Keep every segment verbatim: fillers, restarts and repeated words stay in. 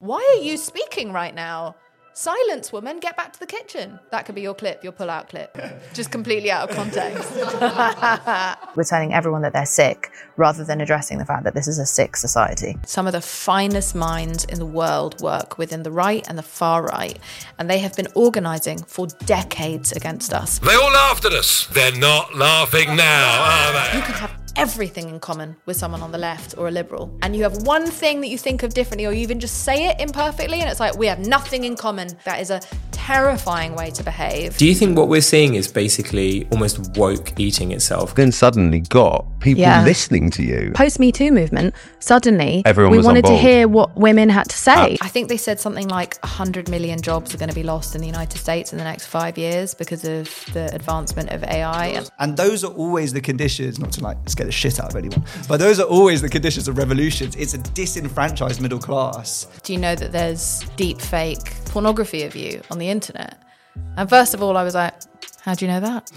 why are you speaking right now? Silence, woman, get back to the kitchen. That could be your clip, your pull-out clip. Just completely out of context. We're telling everyone that they're sick rather than addressing the fact that this is a sick society. Some of the finest minds in the world work within the right and the far right, and they have been organising for decades against us. They all laughed at us. They're not laughing now, are they? You can have everything in common with someone on the left or a liberal, and you have one thing that you think of differently, or you even just say it imperfectly, and it's like, we have nothing in common. That is a terrifying way to behave. Do you think what we're seeing is basically almost woke eating itself? Then suddenly got people Yeah. listening to you. Post Me Too movement, suddenly Everyone we was on wanted to board. hear what women had to say. I think they said something like one hundred million jobs are going to be lost in the United States in the next five years because of the advancement of A I. And those are always the conditions, not to like scare the shit out of anyone, but those are always the conditions of revolutions. It's a disenfranchised middle class. Do you know that there's deep fake pornography of you on the internet? And first of all, I was like, how do you know that?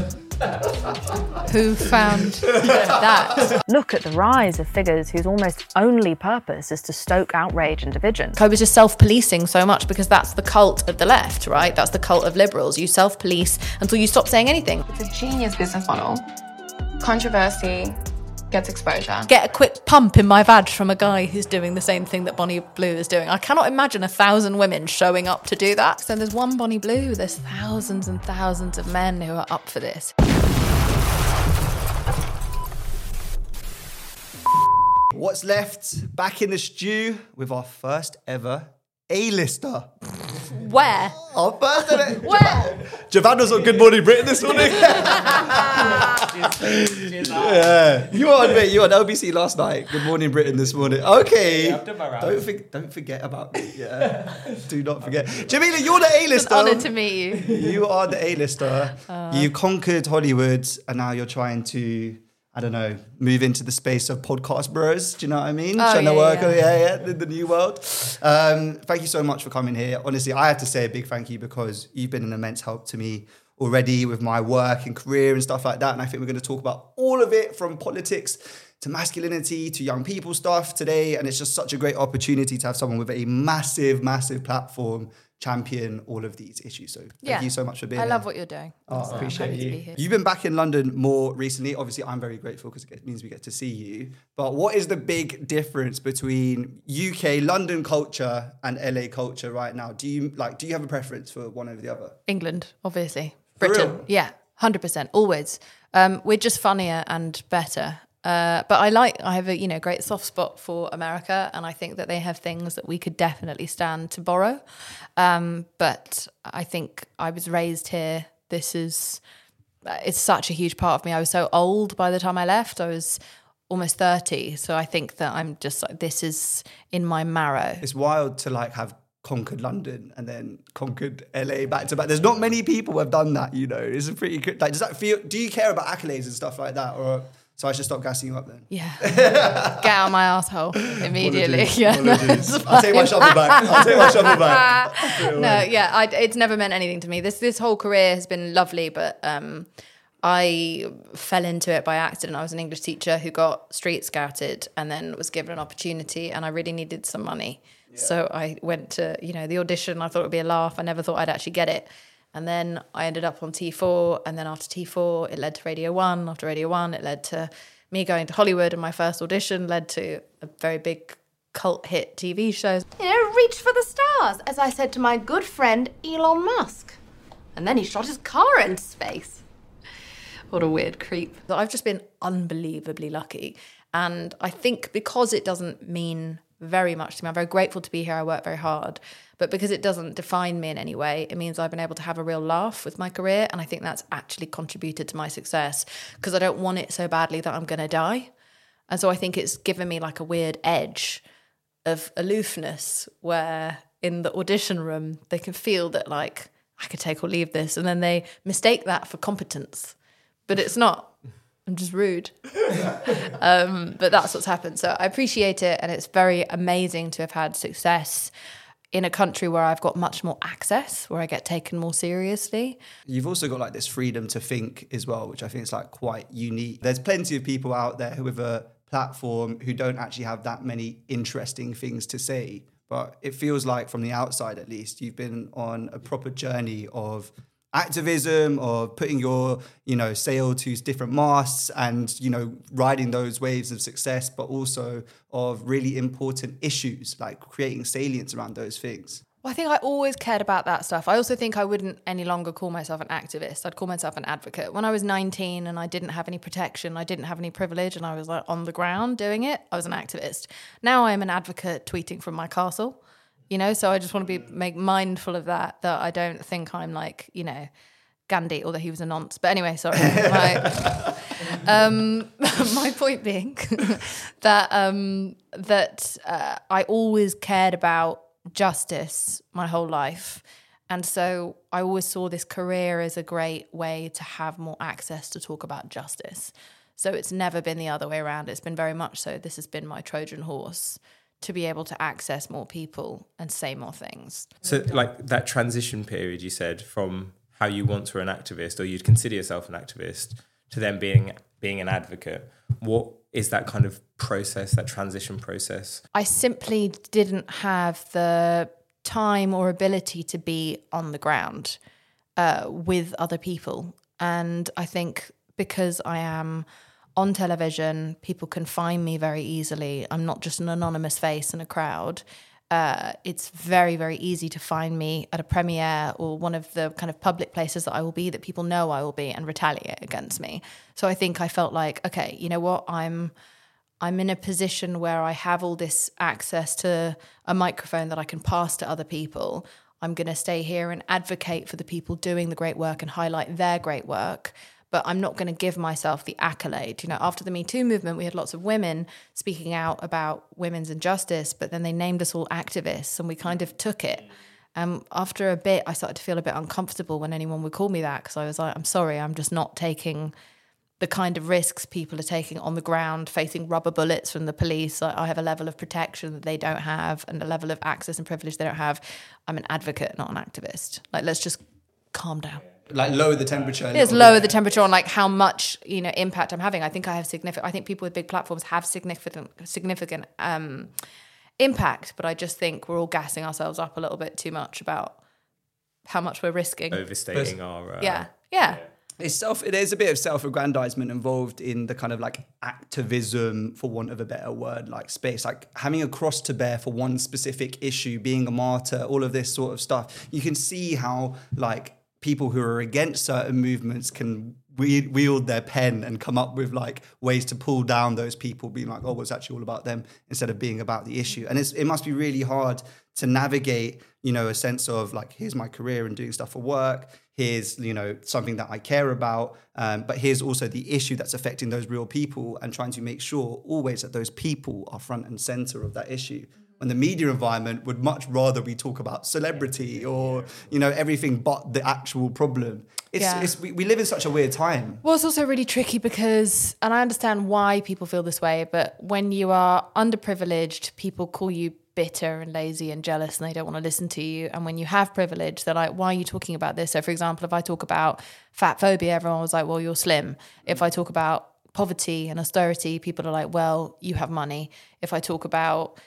Who found that? Look at the rise of figures whose almost only purpose is to stoke outrage and division. I was just self-policing so much because that's the cult of the left, right? That's the cult of liberals. You self-police until you stop saying anything. It's a genius business model. Controversy gets exposure. Get a quick pump in my vag from a guy who's doing the same thing that Bonnie Blue is doing. I cannot imagine a thousand women showing up to do that. So there's one Bonnie Blue, there's thousands and thousands of men who are up for this. What's left? Back in the stew with our first ever A-lister. Where? Our first ever. Where? Javan was on Good Morning Britain this morning. Yeah, you were on mate, you were on L B C last night. Good Morning Britain this morning. Okay, don't think, don't forget about me. Yeah, do not forget. Jamila, you're the A-lister. It's an honour to meet you. You are the A-lister. Uh, you conquered Hollywood, and now you're trying to, I don't know, move into the space of podcast bros. Do you know what I mean? Oh, Trying yeah, to work yeah. on yeah, yeah, the, the new world. Um, thank you so much for coming here. Honestly, I have to say a big thank you because you've been an immense help to me already with my work and career and stuff like that. And I think we're going to talk about all of it, from politics to masculinity to young people stuff today. And it's just such a great opportunity to have someone with a massive, massive platform champion all of these issues. So thank Yeah. you so much for being I here. love what you're doing. Oh, So I appreciate I'm happy to be you. here. You've been back in London more recently. Obviously, I'm very grateful because it means we get to see you. But what is the big difference between U K, London culture and L A culture right now? Do you like? Do you have a preference for one over the other? England, obviously. For Britain. real? Yeah, one hundred percent, always. Um, we're just funnier and better. Uh, but I like, I have a, you know, great soft spot for America, and I think that they have things that we could definitely stand to borrow. Um, but I think I was raised here. This is, it's such a huge part of me. I was so old by the time I left. I was almost thirty. So I think that I'm just like, this is in my marrow. It's wild to like have conquered London and then conquered L A back to back. There's not many people who have done that, you know. It's a pretty good, like, does that feel, do you care about accolades and stuff like that? Or, so I should stop gassing you up then? Yeah. Get out of my asshole immediately. Apologies, Yeah, no, apologies. it's I'll take my fine. shovel back. I'll take my shovel back. No, yeah, I, it's never meant anything to me. This this whole career has been lovely, but um, I fell into it by accident. I was an English teacher who got street scouted and then was given an opportunity, and I really needed some money. Yeah. So I went to, you know, the audition. I thought it would be a laugh. I never thought I'd actually get it. And then I ended up on T four, and then after T four, it led to Radio one. After Radio one, it led to me going to Hollywood, and my first audition led to a very big cult hit T V show. You know, reach for the stars, as I said to my good friend Elon Musk. And then he shot his car into space. What a weird creep. So I've just been unbelievably lucky. And I think because it doesn't mean very much to me, I'm very grateful to be here. I work very hard. But because it doesn't define me in any way, it means I've been able to have a real laugh with my career. And I think that's actually contributed to my success, because I don't want it so badly that I'm going to die. And so I think it's given me like a weird edge of aloofness, where in the audition room, they can feel that like, I could take or leave this. And then they mistake that for competence. But it's not. I'm just rude. um, but that's what's happened. So I appreciate it. And it's very amazing to have had success in a country where I've got much more access, where I get taken more seriously. You've also got like this freedom to think as well, which I think is like quite unique. There's plenty of people out there who have a platform who don't actually have that many interesting things to say, but it feels like from the outside, at least, you've been on a proper journey of activism, of putting your, you know, sail to different masts and, you know, riding those waves of success, but also of really important issues, like creating salience around those things. Well, I think I always cared about that stuff. I also think I wouldn't any longer call myself an activist. I'd call myself an advocate. When I was nineteen and I didn't have any protection, I didn't have any privilege, and I was like on the ground doing it, I was an activist. Now I'm an advocate tweeting from my castle, you know, so I just want to be make mindful of that, that I don't think I'm like, you know, Gandhi, although he was a nonce. But anyway, sorry. my, um, my point being that, um, that uh, I always cared about justice my whole life, and so I always saw this career as a great way to have more access to talk about justice. So it's never been the other way around. It's been very much so this has been my Trojan horse to be able to access more people and say more things. So like that transition period you said from how you once were an activist, or you'd consider yourself an activist, to then being being an advocate, what is that kind of process, that transition process? I simply didn't have the time or ability to be on the ground uh, with other people. And I think because I am on television, people can find me very easily. I'm not just an anonymous face in a crowd. Uh, it's very, very easy to find me at a premiere or one of the kind of public places that I will be, that people know I will be, and retaliate against me. So I think I felt like, okay, you know what, I'm I'm in a position where I have all this access to a microphone that I can pass to other people. I'm going to stay here and advocate for the people doing the great work and highlight their great work. But I'm not going to give myself the accolade. You know, after the Me Too movement, we had lots of women speaking out about women's injustice, but then they named us all activists, and we kind of took it. Um, after a bit, I started to feel a bit uncomfortable when anyone would call me that, because I was like, I'm sorry, I'm just not taking the kind of risks people are taking on the ground, facing rubber bullets from the police. I, I have a level of protection that they don't have, and a level of access and privilege they don't have. I'm an advocate, not an activist. Like, let's just calm down. Like lower the temperature. Yes, lower the temperature on like how much, you know, impact I'm having. I think I have significant. I think people with big platforms have significant, significant um, impact. But I just think we're all gassing ourselves up a little bit too much about how much we're risking. Overstating our. Uh, yeah, yeah. It's self. There's a bit of self-aggrandizement involved in the kind of like activism, for want of a better word, like space, like having a cross to bear for one specific issue, being a martyr, all of this sort of stuff. You can see how like people who are against certain movements can wield their pen and come up with like ways to pull down those people, being like, oh, well, it's actually all about them, instead of being about the issue. And it's, it must be really hard to navigate, you know, a sense of like, here's my career and doing stuff for work. Here's, you know, something that I care about. Um, but here's also the issue that's affecting those real people, and trying to make sure always that those people are front and center of that issue. When the media environment would much rather we talk about celebrity or, you know, everything but the actual problem. It's, Yeah. it's we, we live in such a weird time. Well, it's also really tricky because, and I understand why people feel this way, but when you are underprivileged, people call you bitter and lazy and jealous, and they don't want to listen to you. And when you have privilege, they're like, why are you talking about this? So for example, if I talk about fat phobia, everyone was like, well, you're slim. If I talk about poverty and austerity, people are like, well, you have money. If I talk about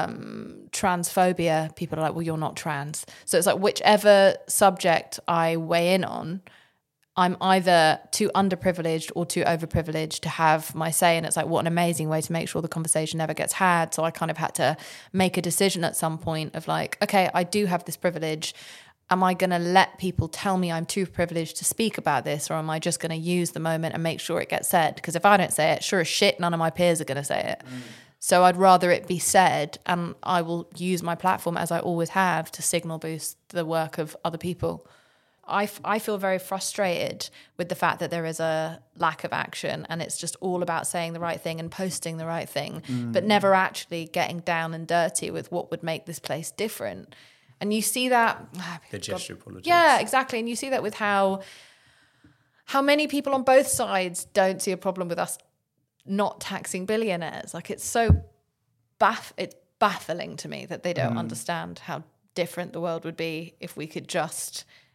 um, transphobia, people are like, well, you're not trans. So it's like whichever subject I weigh in on, I'm either too underprivileged or too overprivileged to have my say. And it's like, what an amazing way to make sure the conversation never gets had. So I kind of had to make a decision at some point of like, okay, I do have this privilege. Am I going to let people tell me I'm too privileged to speak about this, or am I just going to use the moment and make sure it gets said? Because if I don't say it, sure as shit, none of my peers are going to say it. Mm. So I'd rather it be said, and I will use my platform, as I always have, to signal boost the work of other people. I, f- I feel very frustrated with the fact that there is a lack of action, and it's just all about saying the right thing and posting the right thing, mm. but never actually getting down and dirty with what would make this place different. And you see that... The gesture politics. Yeah, exactly. And you see that with how how many people on both sides don't see a problem with us not taxing billionaires. Like, it's so baff- it's baffling to me that they don't mm. understand how different the world would be if we could just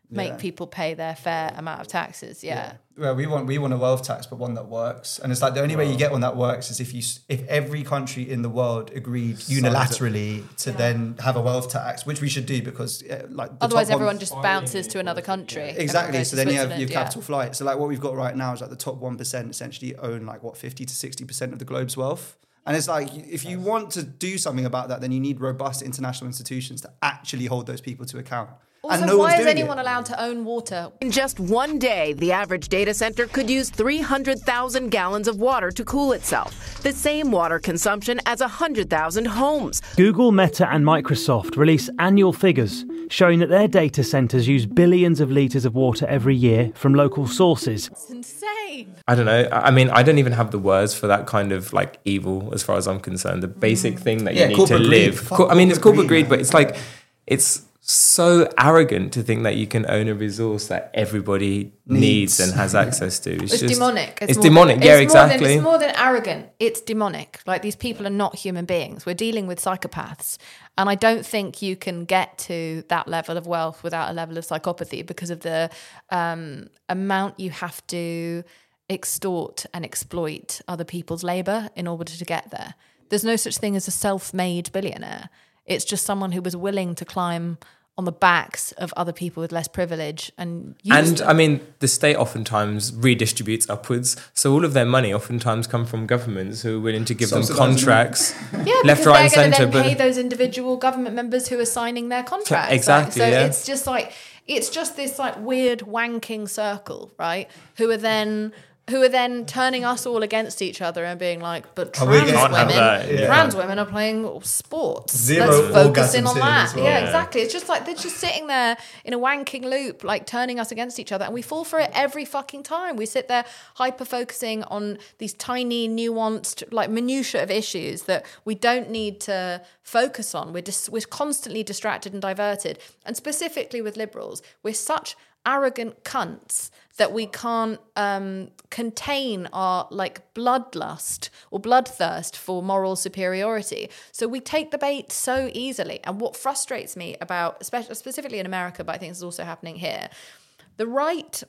make Yeah. people pay their fair amount of taxes. Yeah. Well, we want we want a wealth tax, but one that works. And it's like the only way you get one that works is if you s- if every country in the world agreed unilaterally to then have a wealth tax, which we should do because uh, like the Otherwise, top everyone one, just bounces to another country. Everyone exactly. goes So to then you have Switzerland, your yeah. capital flight. So like what we've got right now is like the top one percent essentially own like what fifty to sixty percent of the globe's wealth. And it's like if you want to do something about that, then you need robust international institutions to actually hold those people to account. Also, and no why one's is doing anyone it. allowed to own water? In just one day, the average data center could use three hundred thousand gallons of water to cool itself, the same water consumption as one hundred thousand homes. Google, Meta and Microsoft release annual figures showing that their data centers use billions of litres of water every year from local sources. It's insane. I don't know. I I mean, I don't even have the words for that kind of like evil as far as I'm concerned. The basic thing that Yeah, you need to corporate greed. live. Fuck Co- I mean, it's corporate corporate greed, greed, but man. it's like, it's so arrogant to think that you can own a resource that everybody needs, Needs. and has access to. It's, It's just, demonic. It's, more demonic. Than, yeah, it's more exactly. Than, it's more than arrogant. It's demonic. Like these people are not human beings. We're dealing with psychopaths. And I don't think you can get to that level of wealth without a level of psychopathy because of the um, amount you have to extort and exploit other people's labour in order to get there. There's no such thing as a self-made billionaire. It's just someone who was willing to climb on the backs of other people with less privilege and use And them. I mean, the state oftentimes redistributes upwards. So all of their money oftentimes come from governments who are willing to give them Subsidising contracts Yeah, left, because right, and they're going to centre. then pay But those individual government members who are signing their contracts. Exactly, Like, so yeah. it's just like it's just this like weird wanking circle, right? Who are then who are then turning us all against each other and being like, but Are we trans gonna- Can't have women, that, yeah. trans women are playing sports. Zero Let's focus in orgasms on here that. as well. Yeah, Yeah. exactly. It's just like they're just sitting there in a wanking loop, like turning us against each other, and we fall for it every fucking time. We sit there hyper focusing on these tiny, nuanced, like minutiae of issues that we don't need to focus on. We're just we're constantly distracted and diverted, and specifically with liberals, we're such arrogant cunts that we can't um, contain our like bloodlust or bloodthirst for moral superiority. So we take the bait so easily. And what frustrates me about, especially specifically in America, but I think this is also happening here, the right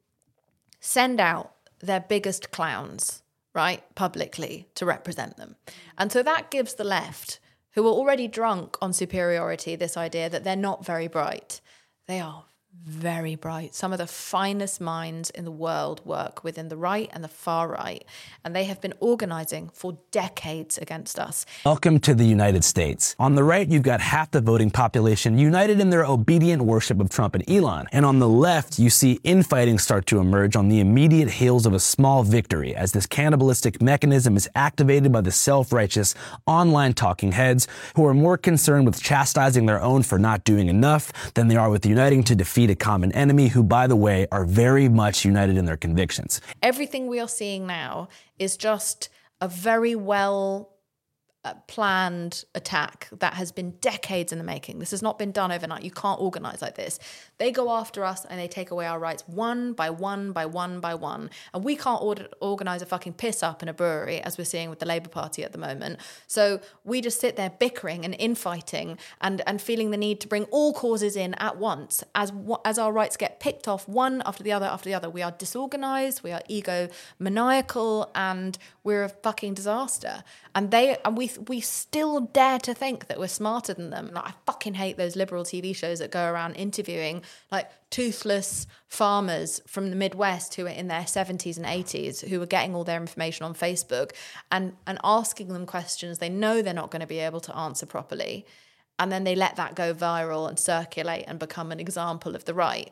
send out their biggest clowns, right, publicly to represent them. And so that gives the left, who are already drunk on superiority, this idea that they're not very bright. They are very bright. Some of the finest minds in the world work within the right and the far right, and they have been organizing for decades against us. Welcome to the United States. On the right, you've got half the voting population united in their obedient worship of Trump and Elon. And on the left, you see infighting start to emerge on the immediate heels of a small victory as this cannibalistic mechanism is activated by the self-righteous online talking heads who are more concerned with chastising their own for not doing enough than they are with uniting to defeat a common enemy who, by the way, are very much united in their convictions. Everything we are seeing now is just a very well uh, planned attack that has been decades in the making. This has not been done overnight. You can't organize like this. They go after us and they take away our rights one by one by one by one. And we can't order, organize a fucking piss up in a brewery, as we're seeing with the Labour Party at the moment. So we just sit there bickering and infighting and, and feeling the need to bring all causes in at once as, as our rights get picked off one after the other after the other. We are disorganized, we are egomaniacal, and we're a fucking disaster. And they and we we still dare to think that we're smarter than them. Like, I fucking hate those liberal T V shows that go around interviewing like toothless farmers from the Midwest who are in their seventies and eighties who are getting all their information on Facebook and, and asking them questions they know they're not going to be able to answer properly. And then they let that go viral and circulate and become an example of the right.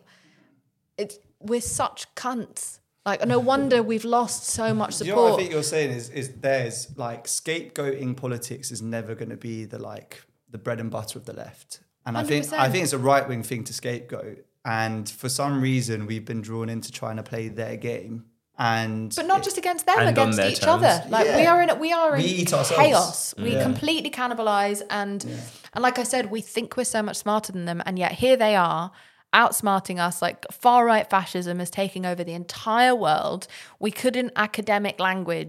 It's, we're such cunts. Like, no wonder we've lost so much support. You know what I think you're saying is is there's like scapegoating politics is never going to be the like the bread and butter of the left, and one hundred percent. I think I think it's a right wing thing to scapegoat, and for some reason we've been drawn into trying to play their game, and But not just against them, And on against their each terms. other. Like Yeah. we are in a, we are in We eat ourselves. chaos. We Yeah. completely cannibalize, and and like I said, we think we're so much smarter than them, and yet here they are, outsmarting us. Like far right fascism is taking over the entire world. We could, in academic language,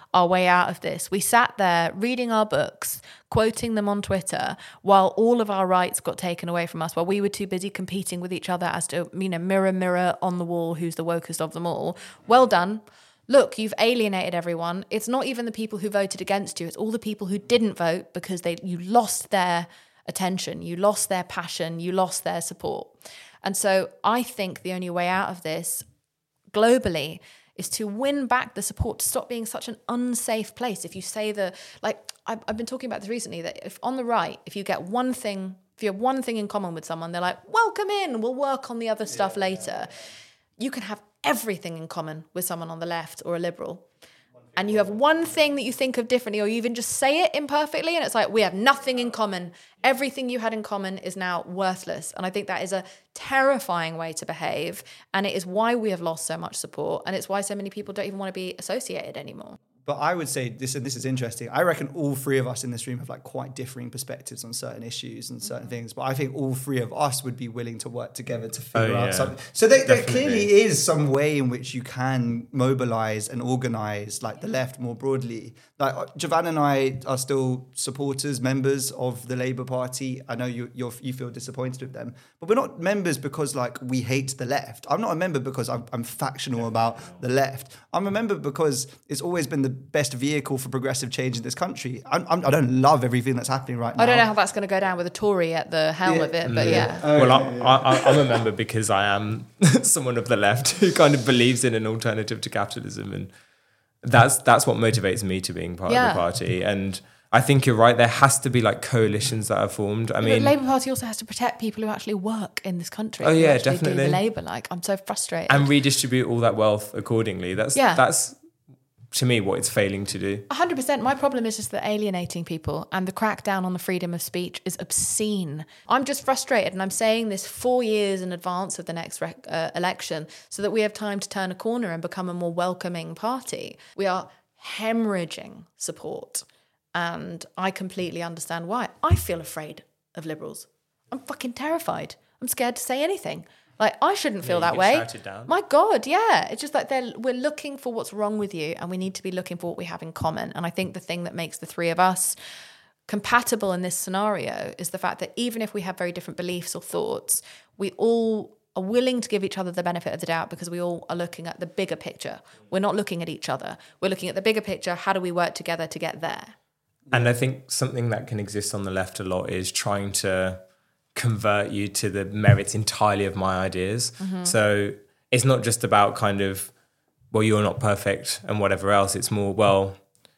our way out of this. We sat there reading our books, quoting them on Twitter, while all of our rights got taken away from us, while we were too busy competing with each other as to, you know, mirror, mirror on the wall, who's the wokest of them all. Well done. Look, you've alienated everyone. It's not even the people who voted against you. It's all the people who didn't vote because they you lost their attention, you lost their passion, you lost their support. And so I think the only way out of this globally is to win back the support, to stop being such an unsafe place. If you say the, like, I've, I've been talking about this recently, that if on the right, if you get one thing, if you have one thing in common with someone, they're like, welcome in, we'll work on the other stuff yeah. later. You can have everything in common with someone on the left or a liberal. And you have one thing that you think of differently, or you even just say it imperfectly, and it's like, we have nothing in common. Everything you had in common is now worthless. And I think that is a terrifying way to behave. And it is why we have lost so much support. And it's why so many people don't even want to be associated anymore. But I would say this, and this is interesting. I reckon all three of us in this room have like quite differing perspectives on certain issues and certain things. But I think all three of us would be willing to work together to figure oh, out yeah. something. So there, there clearly is some way in which you can mobilize and organize like the left more broadly. Like Javan and I are still supporters, members of the Labour Party. I know you you're, you feel disappointed with them, but we're not members because like we hate the left. I'm not a member because I'm, I'm factional about the left. I'm a member because it's always been the best vehicle for progressive change in this country. I'm, I'm, I don't love everything that's happening right now. I don't know how that's going to go down with a Tory at the helm yeah. of it, but yeah. yeah. Well, I, I, I'm a member because I am someone of the left who kind of believes in an alternative to capitalism, and that's that's what motivates me to being part yeah. of the party. And I think you're right. There has to be like coalitions that are formed. I yeah, mean, the Labour Party also has to protect people who actually work in this country. Oh yeah, who actually definitely. Do the Labour, like I'm so frustrated. And redistribute all that wealth accordingly. That's yeah. that's. to me, what it's failing to do. one hundred percent. My problem is just that alienating people, and the crackdown on the freedom of speech is obscene. I'm just frustrated, and I'm saying this four years in advance of the next rec- uh, election so that we have time to turn a corner and become a more welcoming party. We are hemorrhaging support, and I completely understand why. I feel afraid of liberals. I'm fucking terrified. I'm scared to say anything. Like, I shouldn't feel yeah, that way. Shout it down. My God, yeah. It's just like they're, we're looking for what's wrong with you, and we need to be looking for what we have in common. And I think the thing that makes the three of us compatible in this scenario is the fact that even if we have very different beliefs or thoughts, we all are willing to give each other the benefit of the doubt because we all are looking at the bigger picture. We're not looking at each other. We're looking at the bigger picture. How do we work together to get there? And I think something that can exist on the left a lot is trying to convert you to the merits entirely of my ideas. Mm-hmm. So it's not just about kind of, well, you're not perfect and whatever else. It's more, well,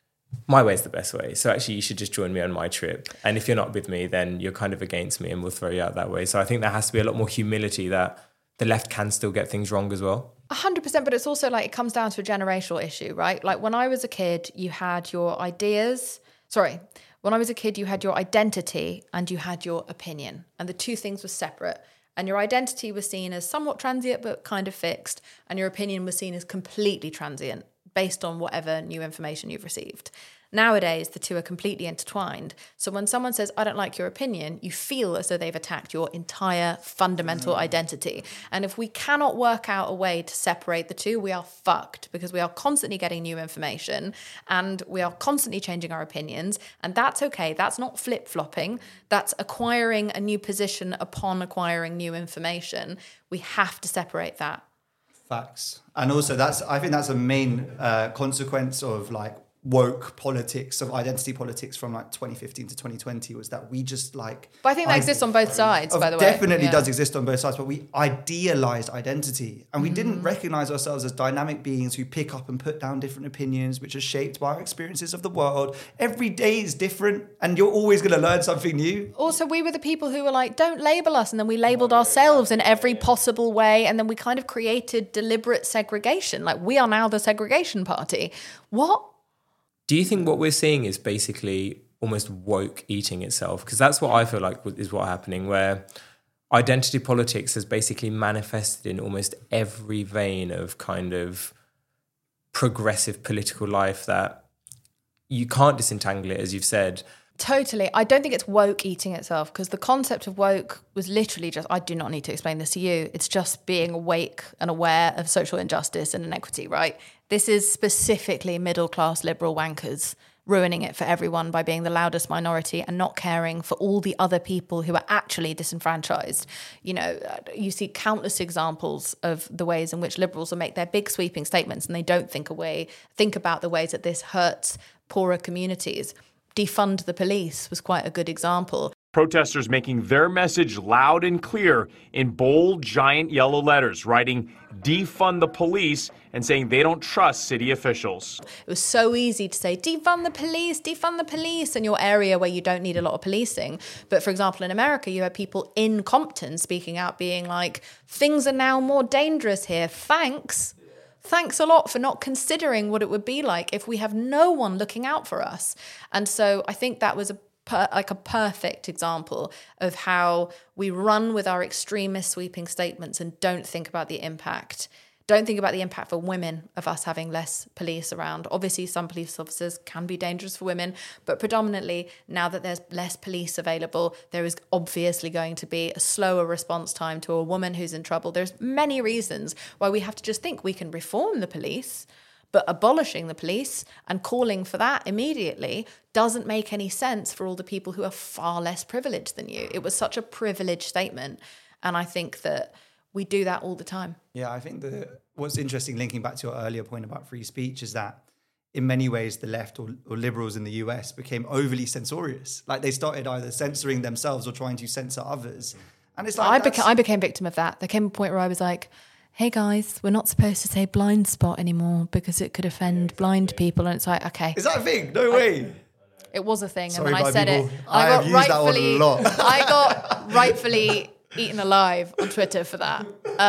my way is the best way. So actually you should just join me on my trip. And if you're not with me, then you're kind of against me and we'll throw you out that way. So I think there has to be a lot more humility that the left can still get things wrong as well. A hundred percent, but it's also like it comes down to a generational issue, right? Like when I was a kid, you had your ideas, sorry, When I was a kid, you had your identity and you had your opinion, and the two things were separate. And your identity was seen as somewhat transient but kind of fixed, and your opinion was seen as completely transient based on whatever new information you've received. Nowadays, the two are completely intertwined. So when someone says, I don't like your opinion, you feel as though they've attacked your entire fundamental identity. And if we cannot work out a way to separate the two, we are fucked, because we are constantly getting new information and we are constantly changing our opinions. And that's okay. That's not flip-flopping. That's acquiring a new position upon acquiring new information. We have to separate that. Facts. And also that's, I think that's a main uh, consequence of like woke politics, of identity politics from like twenty fifteen to twenty twenty, was that we just like... But I think that I, exists on both sides, by the way. Definitely yeah. does exist on both sides, but we idealized identity and we mm. didn't recognize ourselves as dynamic beings who pick up and put down different opinions, which are shaped by our experiences of the world. Every day is different and you're always going to learn something new. Also, we were the people who were like, don't label us. And then we labeled ourselves in every possible way. And then we kind of created deliberate segregation. Like, we are now the segregation party. What? Do you think what we're seeing is basically almost woke eating itself? Because that's what I feel like is what's happening, where identity politics has basically manifested in almost every vein of kind of progressive political life, that you can't disentangle it, as you've said. Totally. I don't think it's woke eating itself, because the concept of woke was literally just, I do not need to explain this to you. It's just being awake and aware of social injustice and inequity, right? This is specifically middle-class liberal wankers ruining it for everyone by being the loudest minority and not caring for all the other people who are actually disenfranchised. You know, you see countless examples of the ways in which liberals will make their big sweeping statements and they don't think away, think about the ways that this hurts poorer communities. Defund the police was quite a good example. Protesters making their message loud and clear in bold, giant yellow letters, writing defund the police and saying they don't trust city officials. It was so easy to say, defund the police, defund the police in your area where you don't need a lot of policing. But for example, in America, you had people in Compton speaking out, being like, things are now more dangerous here. Thanks. Thanks a lot for not considering what it would be like if we have no one looking out for us. And so I think that was a Per, like a perfect example of how we run with our extremist sweeping statements and don't think about the impact. Don't think about the impact for women of us having less police around. Obviously, some police officers can be dangerous for women, but predominantly now that there's less police available, there is obviously going to be a slower response time to a woman who's in trouble. There's many reasons why we have to just think we can reform the police. But abolishing the police and calling for that immediately doesn't make any sense for all the people who are far less privileged than you. It was such a privileged statement. And I think that we do that all the time. Yeah, I think the what's interesting, linking back to your earlier point about free speech, is that in many ways the left or, or liberals in the U S became overly censorious. Like they started either censoring themselves or trying to censor others. And it's like I, beca- I became victim of that. There came a point where I was like, hey guys, we're not supposed to say blind spot anymore because it could offend blind people. And it's like, okay. Is that a thing? No way. I, it was a thing. Sorry, and then I said people. it. I, I got have used that one a lot. I got rightfully eaten alive on Twitter for that.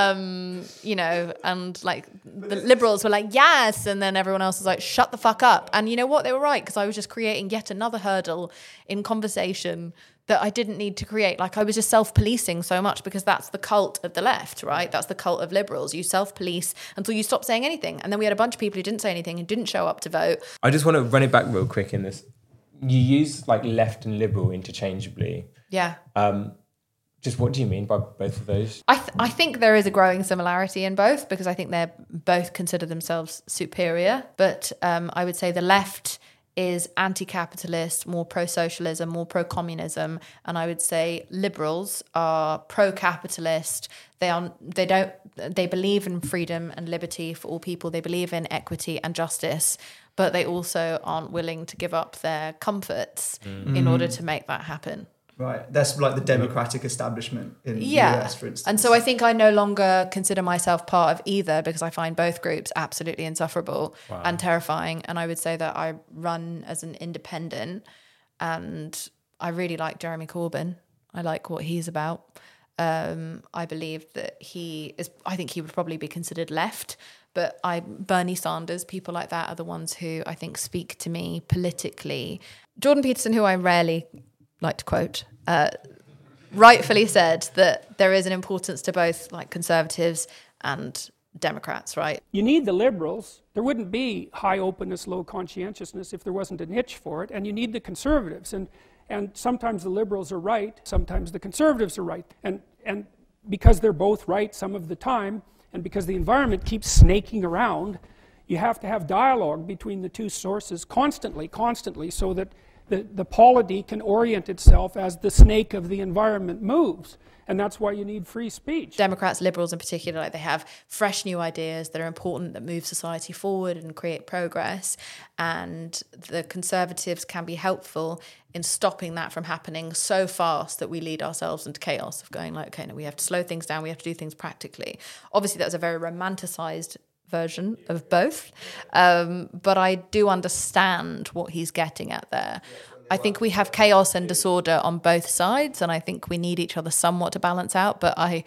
Um, you know, and like the liberals were like, yes. And then everyone else was like, shut the fuck up. And you know what? They were right, because I was just creating yet another hurdle in conversation that I didn't need to create. Like I was just self-policing so much, because that's the cult of the left, right? That's the cult of liberals. You self-police until you stop saying anything. And then we had a bunch of people who didn't say anything and didn't show up to vote. I just want to run it back real quick in this. You use like left and liberal interchangeably. Yeah. Um, just what do you mean by both of those? I th- I think there is a growing similarity in both, because I think they're both consider themselves superior. But um, I would say the left is anti-capitalist, more pro-socialism, more pro-communism, and I would say liberals are pro-capitalist. They are they don't they believe in freedom and liberty for all people. They believe in equity and justice, but they also aren't willing to give up their comforts mm. in order to make that happen. Right, that's like the democratic establishment in yeah. the U S, for instance. And so I think I no longer consider myself part of either, because I find both groups absolutely insufferable wow. and terrifying. And I would say that I run as an independent, and I really like Jeremy Corbyn. I like what he's about. Um, I believe that he is, I think he would probably be considered left, but I Bernie Sanders, people like that are the ones who I think speak to me politically. Jordan Peterson, who I rarely like to quote, uh, rightfully said that there is an importance to both like conservatives and Democrats, right? You need the liberals. There wouldn't be high openness, low conscientiousness if there wasn't a niche for it. And you need the conservatives. And and sometimes the liberals are right, sometimes the conservatives are right. And and because they're both right some of the time, and because the environment keeps snaking around, you have to have dialogue between the two sources constantly, constantly, so that The, the polity can orient itself as the snake of the environment moves. And that's why you need free speech. Democrats, liberals in particular, like they have fresh new ideas that are important, that move society forward and create progress. And the conservatives can be helpful in stopping that from happening so fast that we lead ourselves into chaos of going like, okay, no, we have to slow things down. We have to do things practically. Obviously, that's a very romanticized version of both, um, but I do understand what he's getting at there. I think we have chaos and disorder on both sides, and I think we need each other somewhat to balance out, but I,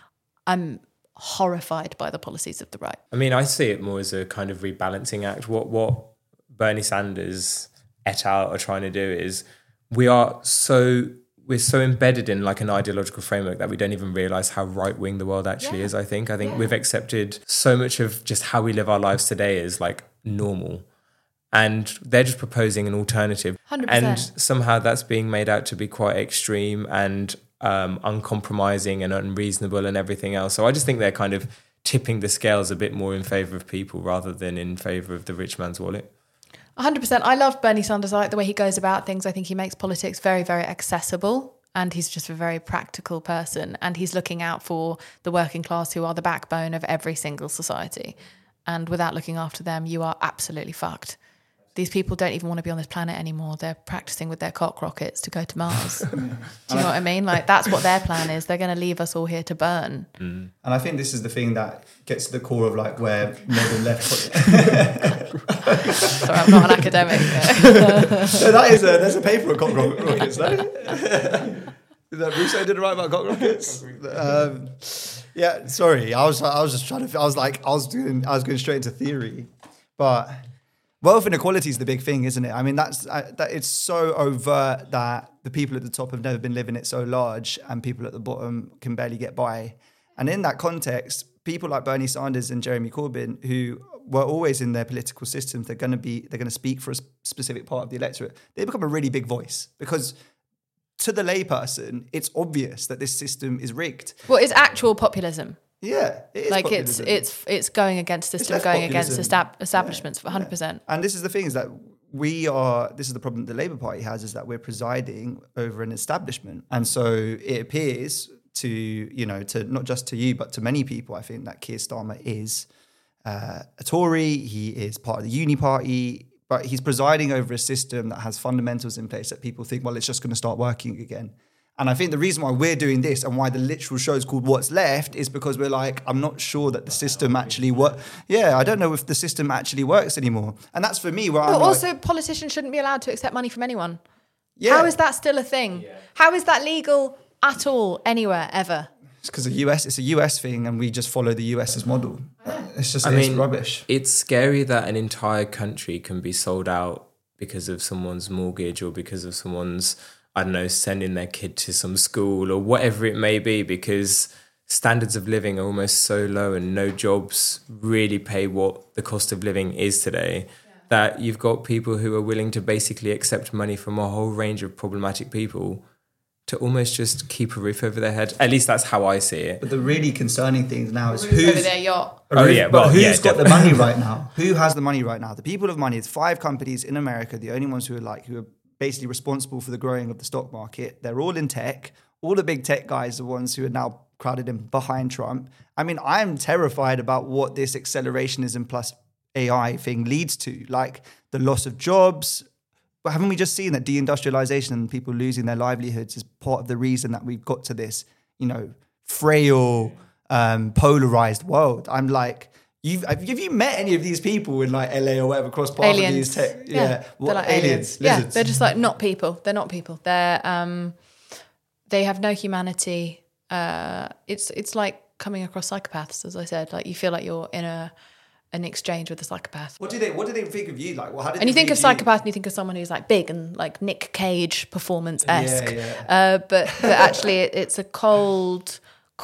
I'm horrified by the policies of the right. I mean, I see it more as a kind of rebalancing act. What what Bernie Sanders et al. Are trying to do is we are so... we're so embedded in like an ideological framework that we don't even realize how right-wing the world actually yeah. is, I think. I think yeah. we've accepted so much of just how we live our lives today as like normal. and they're just proposing an alternative. one hundred percent. And somehow that's being made out to be quite extreme and um, uncompromising and unreasonable and everything else. So I just think they're kind of tipping the scales a bit more in favour of people rather than in favour of the rich man's wallet. one hundred percent. I love Bernie Sanders. I like the way he goes about things. I think he makes politics very, very accessible, and he's just a very practical person, and he's looking out for the working class, who are the backbone of every single society. And without looking after them, you are absolutely fucked. These people don't even want to be on this planet anymore. They're practicing with their cock rockets to go to Mars. Do you know what I mean? Like, that's what their plan is. They're going to leave us all here to burn. Mm. And I think this is the thing that gets to the core of like where modern left. Sorry, I'm not an academic. So that is a, there's a paper on cock rockets, no? Is that Rousseau didn't write about cock rockets? Um, yeah, sorry. I was I was just trying to. I was like I was doing. I was going straight into theory, but. Wealth inequality is the big thing, isn't it? I mean, that's uh, that. It's so overt that the people at the top have never been living it so large, and people at the bottom can barely get by. And in that context, people like Bernie Sanders and Jeremy Corbyn, who were always in their political systems, they're going to be they're going to speak for a specific part of the electorate. They become a really big voice because, to the layperson, it's obvious that this system is rigged. Well, it's actual populism. Yeah, it is like populism. it's it's it's going against system, going against estab- establishments for one hundred percent. And this is the thing, is that we are, this is the problem the Labour Party has, is that we're presiding over an establishment. And so it appears to, you know, to not just to you, but to many people, I think that Keir Starmer is uh, a Tory, he is part of the Uni Party, but he's presiding over a system that has fundamentals in place that people think, well, it's just going to start working again. And I think the reason why we're doing this and why the literal show is called What's Left is because we're like, I'm not sure that the system actually works. Yeah, I don't know if the system actually works anymore. And that's for me where but I'm also, like, politicians shouldn't be allowed to accept money from anyone. Yeah. How is that still a thing? Yeah. How is that legal at all, anywhere, ever? It's because the U S, it's a U S thing and we just follow the US's model. It's just I it's mean, rubbish. It's scary that an entire country can be sold out because of someone's mortgage or because of someone's, I don't know, sending their kid to some school or whatever it may be, because standards of living are almost so low and no jobs really pay what the cost of living is today, yeah. that you've got people who are willing to basically accept money from a whole range of problematic people to almost just keep a roof over their head. At least that's how I see it. But the really concerning thing now is Roof who's... over their yacht. Oh, yeah. But Well, who's yeah, got the money right now? Who has the money right now? The people of money. It's five companies in America, the only ones who are like, who are basically responsible for the growing of the stock market. They're all in tech. All the big tech guys are the ones who are now crowded in behind Trump. I mean, I'm terrified about what this accelerationism plus A I thing leads to, like the loss of jobs. But haven't we just seen that deindustrialization and people losing their livelihoods is part of the reason that we've got to this, you know, frail, um, polarized world? I'm like, You've, have you met any of these people in like L A or whatever across parts aliens. of these tech? Yeah, yeah. What, They're like aliens, aliens. lizards. Yeah, they're just like not people. They're not people. They're um, they have no humanity. Uh, it's it's like coming across psychopaths, as I said. Like you feel like you're in a an exchange with a psychopath. What do they What do they think of you? Like, well, how did and you think of you? psychopath, and you think of someone who's like big and like Nick Cage performance esque. Yeah, yeah. Uh, but but actually, it, it's a cold,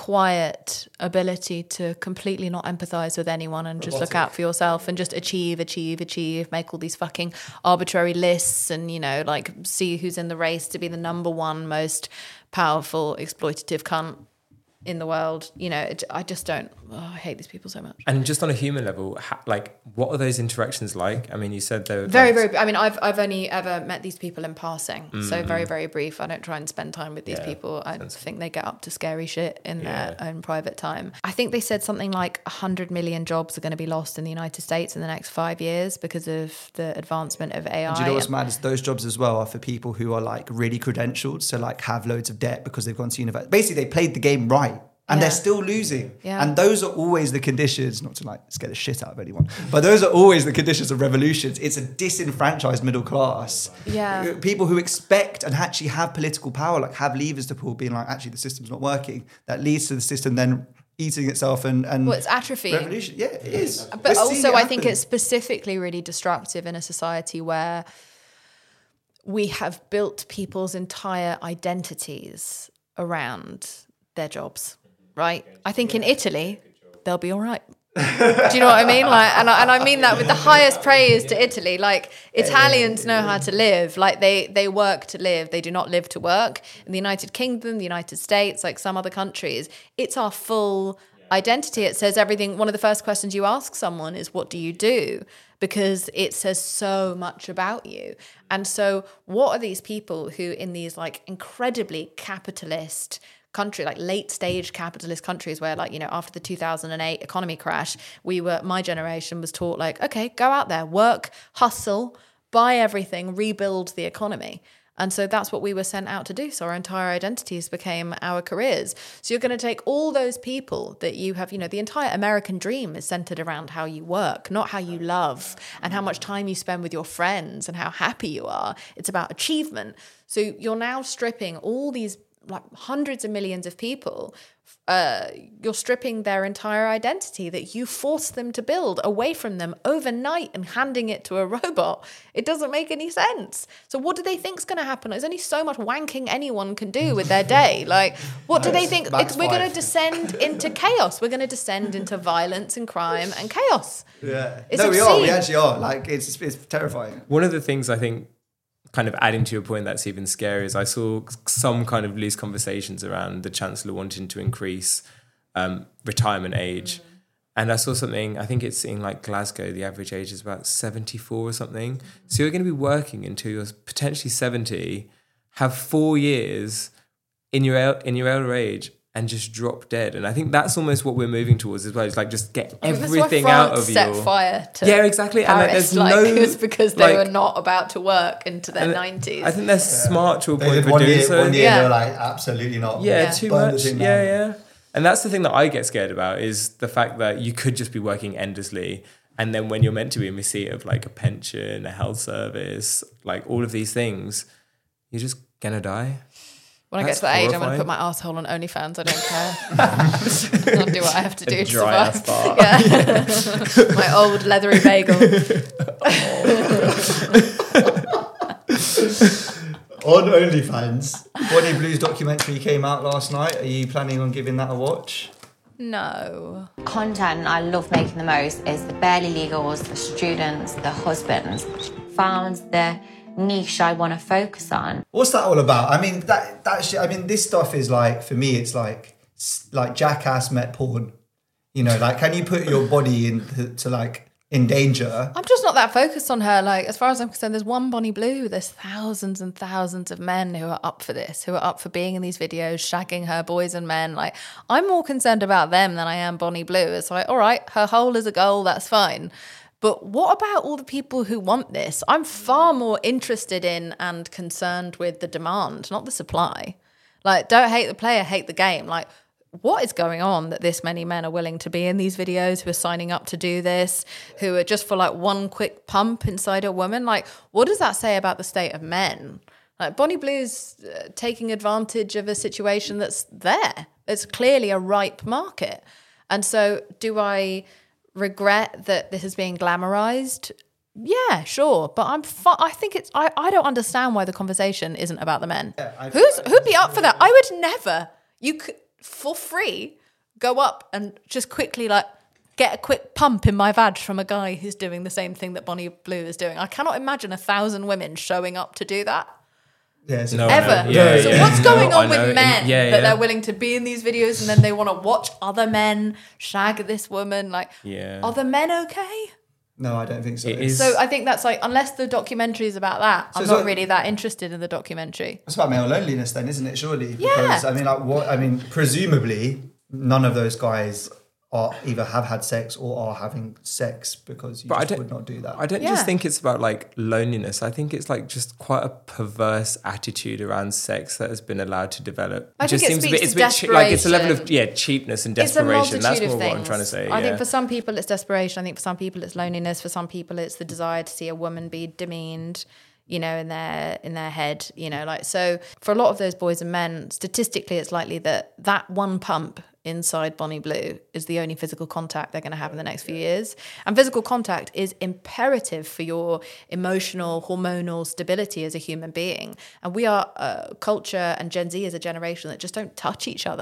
quiet ability to completely not empathize with anyone and just look out for yourself and just achieve, achieve, achieve, make all these fucking arbitrary lists and, you know, like see who's in the race to be the number one most powerful exploitative cunt in the world. You know, it, I just don't, oh, I hate these people so much. And just on a human level, ha- like, what are those interactions like? I mean, you said they were very, like... very, I mean, I've I've only ever met these people in passing. Mm-hmm. So very, very brief. I don't try and spend time with these Yeah, people. I sensible. think they get up to scary shit in Yeah. their own private time. I think they said something like one hundred million jobs are going to be lost in the United States in the next five years because of the advancement of A I. And do you know what's mad is those jobs as well are for people who are like really credentialed, so like have loads of debt because they've gone to university. Basically, they played the game right. And Yeah. they're still losing. Yeah. And those are always the conditions, not to like scare the shit out of anyone, but those are always the conditions of revolutions. It's a disenfranchised middle class. Yeah. People who expect and actually have political power, like have levers to pull, being like, actually, the system's not working. That leads to the system then eating itself and... and Well, it's atrophy. Revolution. Yeah, it is. But We're seeing also, it I think happen. it's specifically really destructive in a society where we have built people's entire identities around their jobs, right? I think in Italy, they'll be all right. Do you know what I mean? Like, and I, and I mean that with the highest praise to Italy. Like, Italians know how to live. Like, they they work to live. They do not live to work. In the United Kingdom, the United States, like some other countries, it's our full identity. It says everything. One of the first questions you ask someone is, what do you do? Because it says so much about you. And so what are these people who in these like incredibly capitalist country, like late stage capitalist countries where like, you know, after the two thousand eight economy crash, we were, my generation was taught like, okay, go out there, work, hustle, buy everything, rebuild the economy. And so that's what we were sent out to do. So our entire identities became our careers. So you're going to take all those people that you have, you know, the entire American dream is centered around how you work, not how you love and how much time you spend with your friends and how happy you are. It's about achievement. So you're now stripping all these like hundreds of millions of people, uh, you're stripping their entire identity that you forced them to build away from them overnight and handing it to a robot. It doesn't make any sense. So what do they think is going to happen? There's only so much wanking anyone can do with their day. Like, what do they think? It's, we're going to descend into chaos. We're going to descend into violence and crime and chaos. Yeah. It's no, obscene. we are. We actually are. Like, it's it's terrifying. One of the things I think, kind of adding to your point that's even scary, is I saw some kind of loose conversations around the Chancellor wanting to increase um, retirement age. Mm. And I saw something, I think it's in like Glasgow, the average age is about seventy-four or something. Mm. So you're going to be working until you're potentially seventy, have four years in your in your elder age, and just drop dead. And I think that's almost what we're moving towards as well. It's like just get everything out of you. Set fire to yeah, exactly. Paris. And like, there's like, no, it was because they like, were not about to work into their nineties. I think they're yeah. smart to a they point did for one doing year, so. One year yeah. they were like, absolutely not. Yeah, yeah. too Burn much. the thing Yeah, down. yeah. And that's the thing that I get scared about, is the fact that you could just be working endlessly, and then when you're meant to be in receipt of like a pension, a health service, like all of these things, you're just gonna die. When That's I get to that age, I'm going to horrifying. put my asshole on OnlyFans. I don't care. I'll do what I have to do A to dry survive. ass bar. Yeah. My old leathery bagel. On OnlyFans, Bonnie Blue's documentary came out last night. Are you planning on giving that a watch? No. Content I love making the most is the barely legals, the students, the husbands. Found the niche I want to focus on. What's that all about? I mean, that that shit. I mean, this stuff is like, for me, it's like like Jackass met porn. You know, like, can you put your body in to, to like in danger? I'm just not that focused on her. Like, as far as I'm concerned, there's one Bonnie Blue. There's thousands and thousands of men who are up for this, who are up for being in these videos, shagging her boys and men. Like, I'm more concerned about them than I am Bonnie Blue. It's like, all right, her hole is a goal, that's fine. But what about all the people who want this? I'm far more interested in and concerned with the demand, not the supply. Like, don't hate the player, hate the game. Like, what is going on that this many men are willing to be in these videos, who are signing up to do this, who are just for like one quick pump inside a woman? Like, what does that say about the state of men? Like, Bonnie Blue's uh, taking advantage of a situation that's there. It's clearly a ripe market. And so do I regret that this is being glamorized? Yeah, sure. But I'm fu- I think it's, I, I don't understand why the conversation isn't about the men. Yeah, Who's, who'd be up for that? I would never, you could, for free, go up and just quickly like get a quick pump in my vag from a guy who's doing the same thing that Bonnie Blue is doing. I cannot imagine a thousand women showing up to do that. Yes. No, Ever. no. Yeah, so yeah. what's going No, on I with know. men Yeah, that yeah. they're willing to be in these videos and then they want to watch other men shag this woman? Like, Yeah. are the men okay? No, I don't think so. It is- So I think that's like, unless the documentary is about that, So I'm it's not like- really that interested in the documentary. It's about male loneliness then, isn't it? Surely. Yeah. Because, I mean, like, what? I mean, presumably, none of those guys are either have had sex or are having sex because you But I just don't- would not do that. I don't Yeah. just think it's about like loneliness. I think it's like just quite a perverse attitude around sex that has been allowed to develop. I just think it seems a bit, speaks it's to a bit che- like it's a level of desperation. yeah cheapness and It's a desperation. That's multitude more of what I'm things. trying to say. I yeah. think for some people it's desperation. I think for some people it's loneliness. For some people it's the desire to see a woman be demeaned, you know, in their in their head, you know, like, so for a lot of those boys and men, statistically it's likely that that one pump inside Bonnie Blue is the only physical contact they're going to have in the next few years. And physical contact is imperative for your emotional, hormonal stability as a human being. And we are a culture, and Gen Z is a generation that just don't touch each other.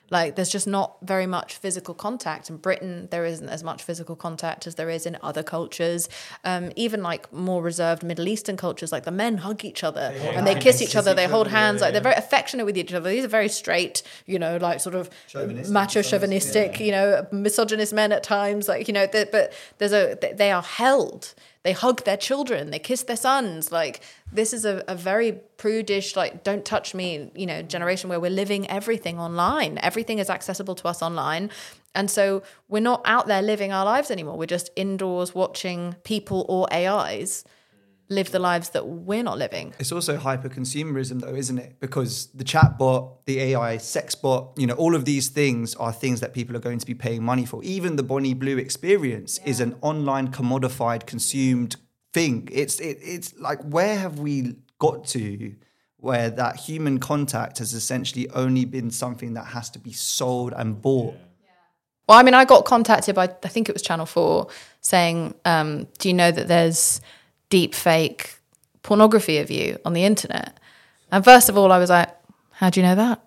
Like there's just not very much physical contact. In Britain, there isn't as much physical contact as there is in other cultures. Um, even like more reserved Middle Eastern cultures, like the men hug each other yeah, and they kiss each other, they hold hands, yeah, like yeah. they're very affectionate with each other. These are very straight, you know, like sort of chauvinistic, macho chauvinistic, yeah. you know, misogynist men at times, like, you know, but there's a, they are held. They hug their children, they kiss their sons. Like this is a, a very prudish, like don't touch me, you know, generation where we're living everything online. Everything is accessible to us online. And so we're not out there living our lives anymore. We're just indoors watching people or A Is live the lives that we're not living. It's also hyper-consumerism though, isn't it? Because the chatbot, the A I sex bot, you know, all of these things are things that people are going to be paying money for. Even the Bonnie Blue experience yeah. is an online commodified, consumed thing. It's it, it's like, where have we got to where that human contact has essentially only been something that has to be sold and bought? Yeah. Well, I mean, I got contacted by, I think it was Channel four, saying, um, do you know that there's deep fake pornography of you on the internet? And first of all, I was like, how do you know that?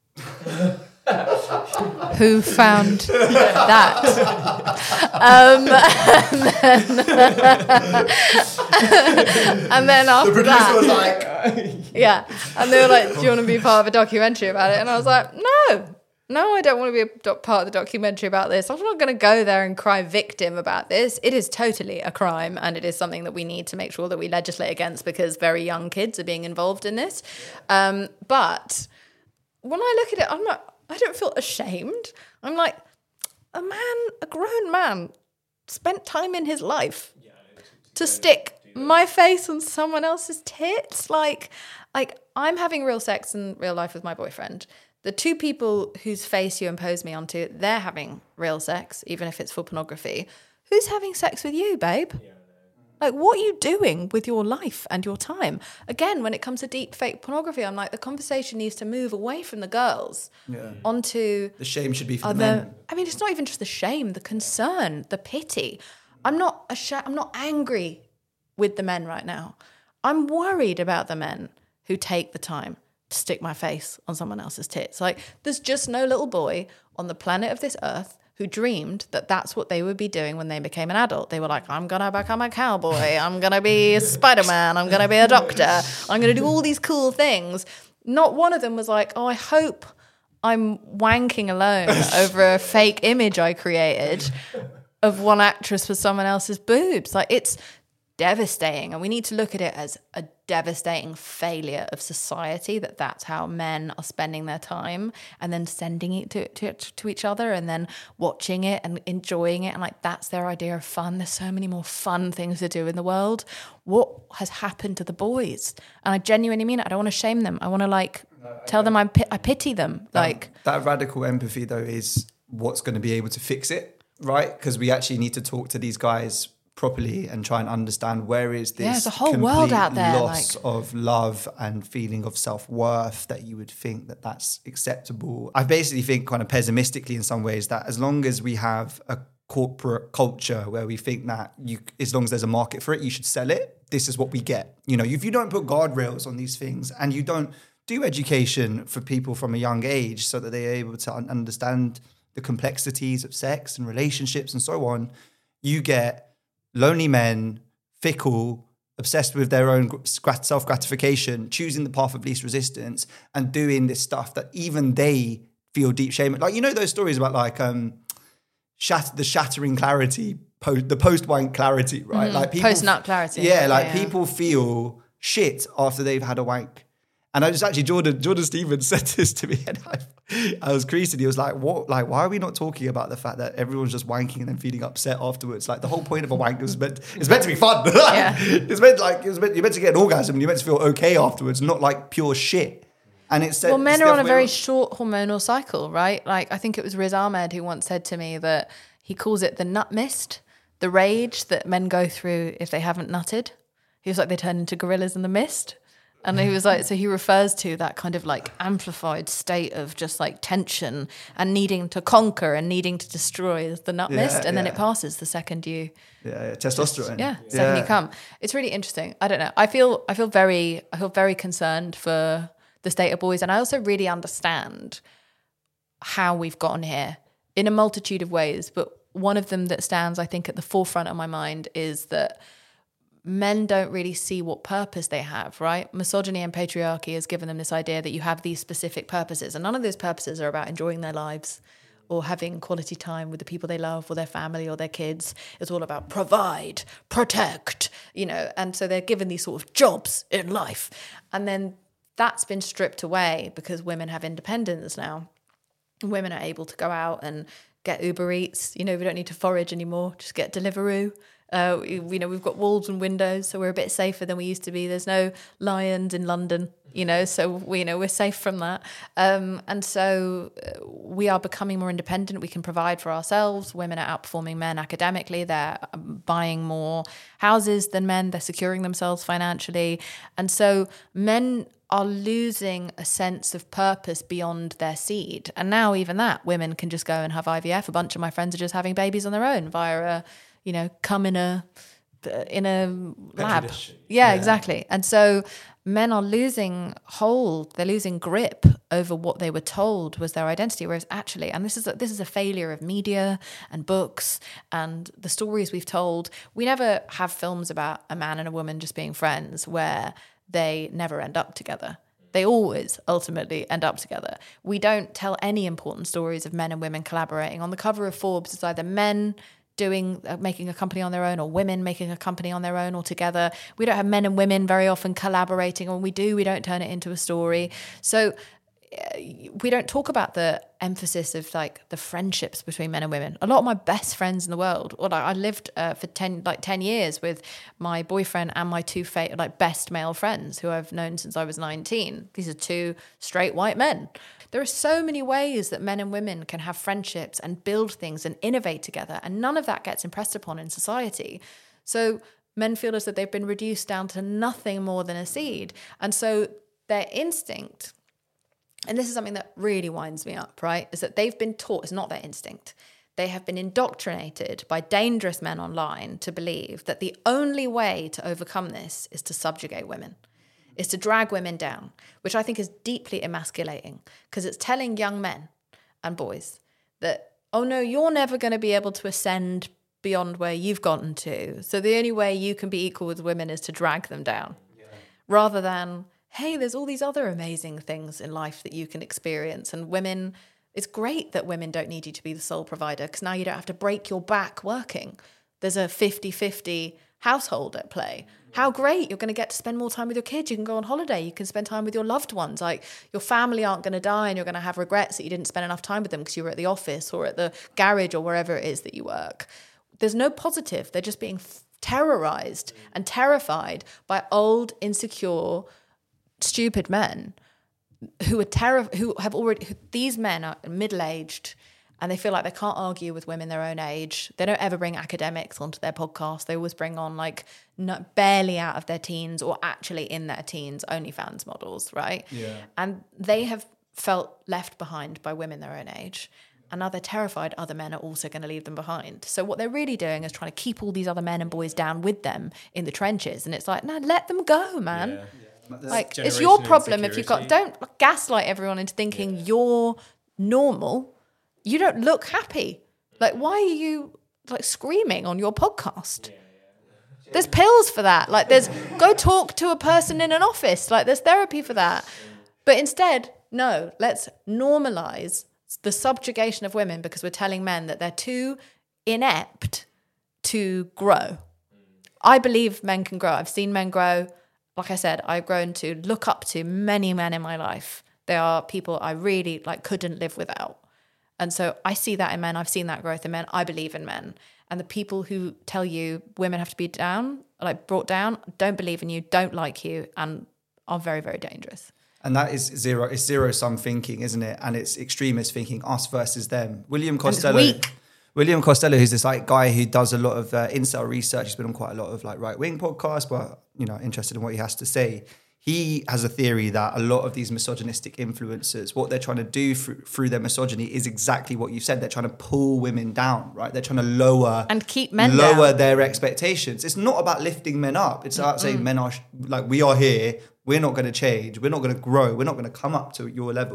Who found that? Um, and, then, and then after the producer that, was like, yeah, and they were like, do you want to be part of a documentary about it? And I was like, no. No, I don't want to be a doc- part of the documentary about this. I'm not going to go there and cry victim about this. It is totally a crime, and it is something that we need to make sure that we legislate against because very young kids are being involved in this. Um, but when I look at it, I'm not, I don't feel ashamed. I'm like, a man, a grown man, spent time in his life to stick my face on someone else's tits. Like, like I'm having real sex in real life with my boyfriend. The two people whose face you impose me onto, they're having real sex, even if it's for pornography. Who's having sex with you, babe? Yeah, like, what are you doing with your life and your time? Again, when it comes to deep fake pornography, I'm like, the conversation needs to move away from the girls yeah. onto... The shame should be for other, the men. I mean, it's not even just the shame, the concern, the pity. I'm not ashamed, I'm not angry with the men right now. I'm worried about the men who take the time to stick my face on someone else's tits. Like, there's just no little boy on the planet of this earth who dreamed that that's what they would be doing when they became an adult. They were like, I'm going to become a cowboy. I'm going to be a Spider-Man. I'm going to be a doctor. I'm going to do all these cool things. Not one of them was like, oh, I hope I'm wanking alone over a fake image I created of one actress with someone else's boobs. Like, it's devastating, and we need to look at it as a devastating failure of society, that that's how men are spending their time, and then sending it to, to to each other, and then watching it and enjoying it, and like that's their idea of fun. There's so many more fun things to do in the world. What has happened to the boys? And I genuinely mean it. I don't want to shame them. I want to like no, tell them I, I pity them. Like um, that radical empathy though is what's going to be able to fix it, right? Because we actually need to talk to these guys properly and try and understand where is this yeah, there's a whole world out there, loss like... of love and feeling of self-worth that you would think that that's acceptable. I basically think kind of pessimistically in some ways that as long as we have a corporate culture where we think that you, as long as there's a market for it, you should sell it. This is what we get. You know, if you don't put guardrails on these things and you don't do education for people from a young age so that they're able to understand the complexities of sex and relationships and so on, you get lonely men, fickle, obsessed with their own self-gratification, choosing the path of least resistance and doing this stuff that even they feel deep shame. Like, you know those stories about like um, shat- the shattering clarity, po- the post-wank clarity, right? Mm-hmm. Like people, post-nut clarity. Yeah, like yeah. people feel shit after they've had a wank. And I just actually, Jordan Jordan Stevens said this to me, and I, I was creasing. He was like, "What? Like, why are we not talking about the fact that everyone's just wanking and then feeling upset afterwards? Like, the whole point of a wank was meant it's meant to be fun. Yeah. It's meant like it's meant, you're meant to get an orgasm and you're meant to feel okay afterwards, not like pure shit." And it's well, men are on a very short hormonal cycle, right? Like, I think it was Riz Ahmed who once said to me that he calls it the nut mist, the rage that men go through if they haven't nutted. He was like, they turn into gorillas in the mist. And he was like, so he refers to that kind of like amplified state of just like tension and needing to conquer and needing to destroy as the nut Yeah, mist. And yeah. then it passes the second you... Yeah, yeah. testosterone. Yeah, second Yeah. you come. It's really interesting. I don't know. I feel I feel very I feel very concerned for the state of boys. And I also really understand how we've gotten here in a multitude of ways. But one of them that stands, I think, at the forefront of my mind is that men don't really see what purpose they have, right? Misogyny and patriarchy has given them this idea that you have these specific purposes, and none of those purposes are about enjoying their lives or having quality time with the people they love or their family or their kids. It's all about provide, protect, you know, and so they're given these sort of jobs in life. And then that's been stripped away because women have independence now. Women are able to go out and get Uber Eats. You know, we don't need to forage anymore. Just get Deliveroo. Uh, you know, we've got walls and windows, so we're a bit safer than we used to be. There's no lions in London, you know, so we, you know, we're safe from that. Um, and so we are becoming more independent. We can provide for ourselves. Women are outperforming men academically. They're buying more houses than men. They're securing themselves financially. And so men are losing a sense of purpose beyond their seed. And now even that, women can just go and have I V F. A bunch of my friends are just having babies on their own via a, you know, come in a in a lab. Yeah, yeah, exactly. And so men are losing hold, they're losing grip over what they were told was their identity, whereas actually, and this is a, this is a failure of media and books and the stories we've told. We never have films about a man and a woman just being friends where they never end up together. They always ultimately end up together. We don't tell any important stories of men and women collaborating. On the cover of Forbes, it's either men doing uh, making a company on their own or women making a company on their own or together. We don't have men and women very often collaborating. When we do, we don't turn it into a story. So uh, we don't talk about the emphasis of like the friendships between men and women. A lot of my best friends in the world, well, I lived uh, for ten like ten years with my boyfriend and my two fa- like best male friends who I've known since I was nineteen. These are two straight white men. There are so many ways that men and women can have friendships and build things and innovate together, and none of that gets impressed upon in society. So men feel as though they've been reduced down to nothing more than a seed. And so their instinct, and this is something that really winds me up, right, is that they've been taught, it's not their instinct, they have been indoctrinated by dangerous men online to believe that the only way to overcome this is to subjugate women. Is to drag women down, which I think is deeply emasculating because it's telling young men and boys that, oh no, you're never going to be able to ascend beyond where you've gotten to. So the only way you can be equal with women is to drag them down. Yeah. Rather than, hey, there's all these other amazing things in life that you can experience. And women, it's great that women don't need you to be the sole provider because now you don't have to break your back working. There's a fifty-fifty household at play. How great, you're going to get to spend more time with your kids. You can go on holiday. You can spend time with your loved ones. Like your family aren't going to die and you're going to have regrets that you didn't spend enough time with them because you were at the office or at the garage or wherever it is that you work. There's no positive. They're just being terrorized and terrified by old, insecure, stupid men who are terri- who have already, who, these men are middle-aged and they feel like they can't argue with women their own age. They don't ever bring academics onto their podcast. They always bring on like not barely out of their teens or actually in their teens, OnlyFans models, right? Yeah. And they have felt left behind by women their own age. And now they're terrified other men are also going to leave them behind. So what they're really doing is trying to keep all these other men and boys down with them in the trenches. And it's like, no, let them go, man. Yeah. Yeah. Like, it's your problem if you've got, don't gaslight everyone into thinking yeah. you're normal. You don't look happy. Like, why are you like screaming on your podcast? Yeah, yeah. There's pills for that. Like, there's go talk to a person in an office. Like, there's therapy for that. But instead, no, let's normalize the subjugation of women because we're telling men that they're too inept to grow. I believe men can grow. I've seen men grow. Like I said, I've grown to look up to many men in my life. They are people I really like couldn't live without. And so I see that in men. I've seen that growth in men. I believe in men. And the people who tell you women have to be down, like brought down, don't believe in you, don't like you, and are very, very dangerous. And that is zero, it's zero-sum thinking, isn't it? And it's extremist thinking, us versus them. William Costello, William Costello, who's this like guy who does a lot of uh, incel research. He's been on quite a lot of like right-wing podcasts, but you know, interested in what he has to say. He has a theory that a lot of these misogynistic influencers, what they're trying to do through, through their misogyny is exactly what you said. They're trying to pull women down, right? They're trying to lower and keep men lower down. Their expectations. It's not about lifting men up. It's about mm-hmm. saying men are like, we are here. We're not going to change. We're not going to grow. We're not going to come up to your level.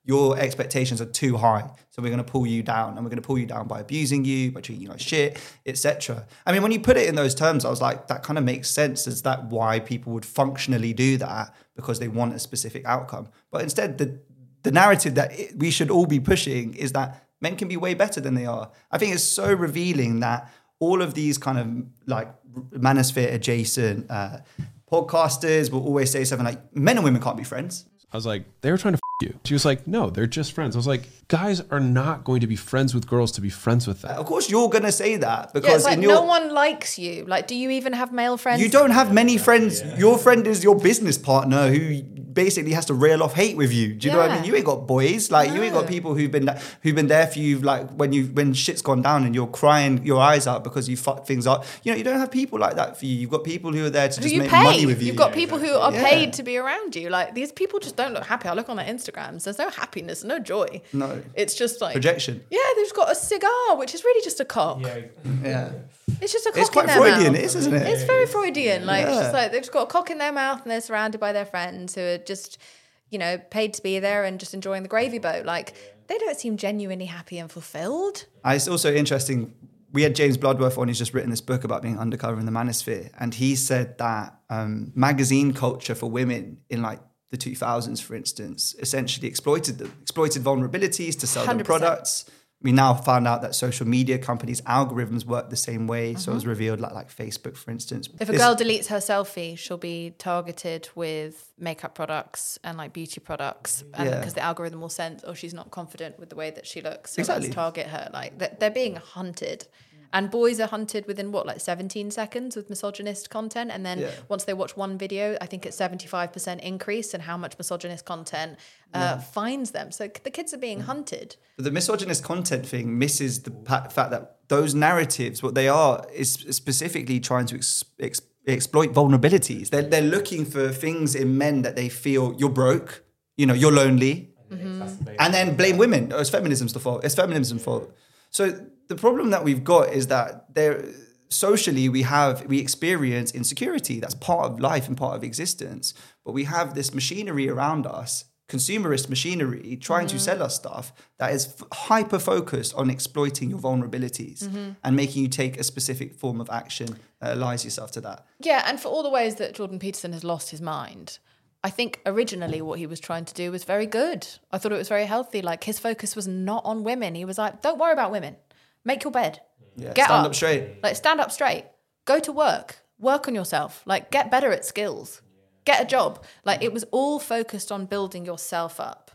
your expectations are too high. So we're going to pull you down, and we're going to pull you down by abusing you, by treating you like shit, et cetera. I mean, when you put it in those terms, I was like, that kind of makes sense. Is that why people would functionally do that? Because they want a specific outcome. But instead, the the narrative that it, we should all be pushing is that men can be way better than they are. I think it's so revealing that all of these kind of like manosphere adjacent uh, podcasters will always say something like, men and women can't be friends. I was like, they were trying to f you. She was like, no, they're just friends. I was like, guys are not going to be friends with girls to be friends with them. Of course, you're going to say that because yeah, it's like in your, no one likes you. Like, do you even have male friends? You don't have many friends. Yeah. Your friend is your business partner who basically has to rail off hate with you. Do you yeah. know what I mean? You ain't got boys. Like, no. you ain't got people who've been who've been there for you. Like when you when shit's gone down and you're crying your eyes out because you fucked things up. You know, you don't have people like that for you. You've got people who are there to who just you make pay. money with you. You've got people who are yeah. paid to be around you. Like, these people just don't look happy. I look on their Instagrams. There's no happiness, no joy. No. It's just like projection. Yeah, they've got a cigar, which is really just a cock. Yeah. yeah. It's just a cock it's quite in their Freudian, mouth. It is, isn't it? It's very Freudian. Like, yeah. it's just like they've just got a cock in their mouth and they're surrounded by their friends who are just, you know, paid to be there and just enjoying the gravy boat. Like, they don't seem genuinely happy and fulfilled. Uh, it's also interesting. We had James Bloodworth on. He's just written this book about being undercover in the manosphere. And he said that um, magazine culture for women in like the two thousands, for instance, essentially exploited them, exploited vulnerabilities to sell them products. We now found out that social media companies' algorithms work the same way. Mm-hmm. So it was revealed like, like Facebook, for instance. If a it's, girl deletes her selfie, she'll be targeted with makeup products and like beauty products. And yeah. because the algorithm will sense, oh, she's not confident with the way that she looks. So exactly. let's target her. Like they're, they're being hunted. And boys are hunted within what, like seventeen seconds with misogynist content. And then yeah. once they watch one video, I think it's seventy-five percent increase in how much misogynist content uh, yeah. finds them. So the kids are being hunted. But the misogynist content thing misses the pa- fact that those narratives, what they are, is specifically trying to ex- ex- exploit vulnerabilities. They're, they're looking for things in men that they feel you're broke, you know, you're lonely. Mm-hmm. And then blame women. Oh, it's feminism's the fault. It's feminism's fault. So the problem that we've got is that there socially we have we experience insecurity. That's part of life and part of existence. But we have this machinery around us, consumerist machinery, trying mm-hmm. to sell us stuff that is f- hyper focused on exploiting your vulnerabilities mm-hmm. and making you take a specific form of action that allies yourself to that. Yeah, and for all the ways that Jordan Peterson has lost his mind, I think originally what he was trying to do was very good. I thought it was very healthy. Like, his focus was not on women. He was like, don't worry about women. Make your bed. Yeah, get stand up. up straight. Like, stand up straight. Go to work. Work on yourself. Like, get better at skills. Get a job. Like, it was all focused on building yourself up.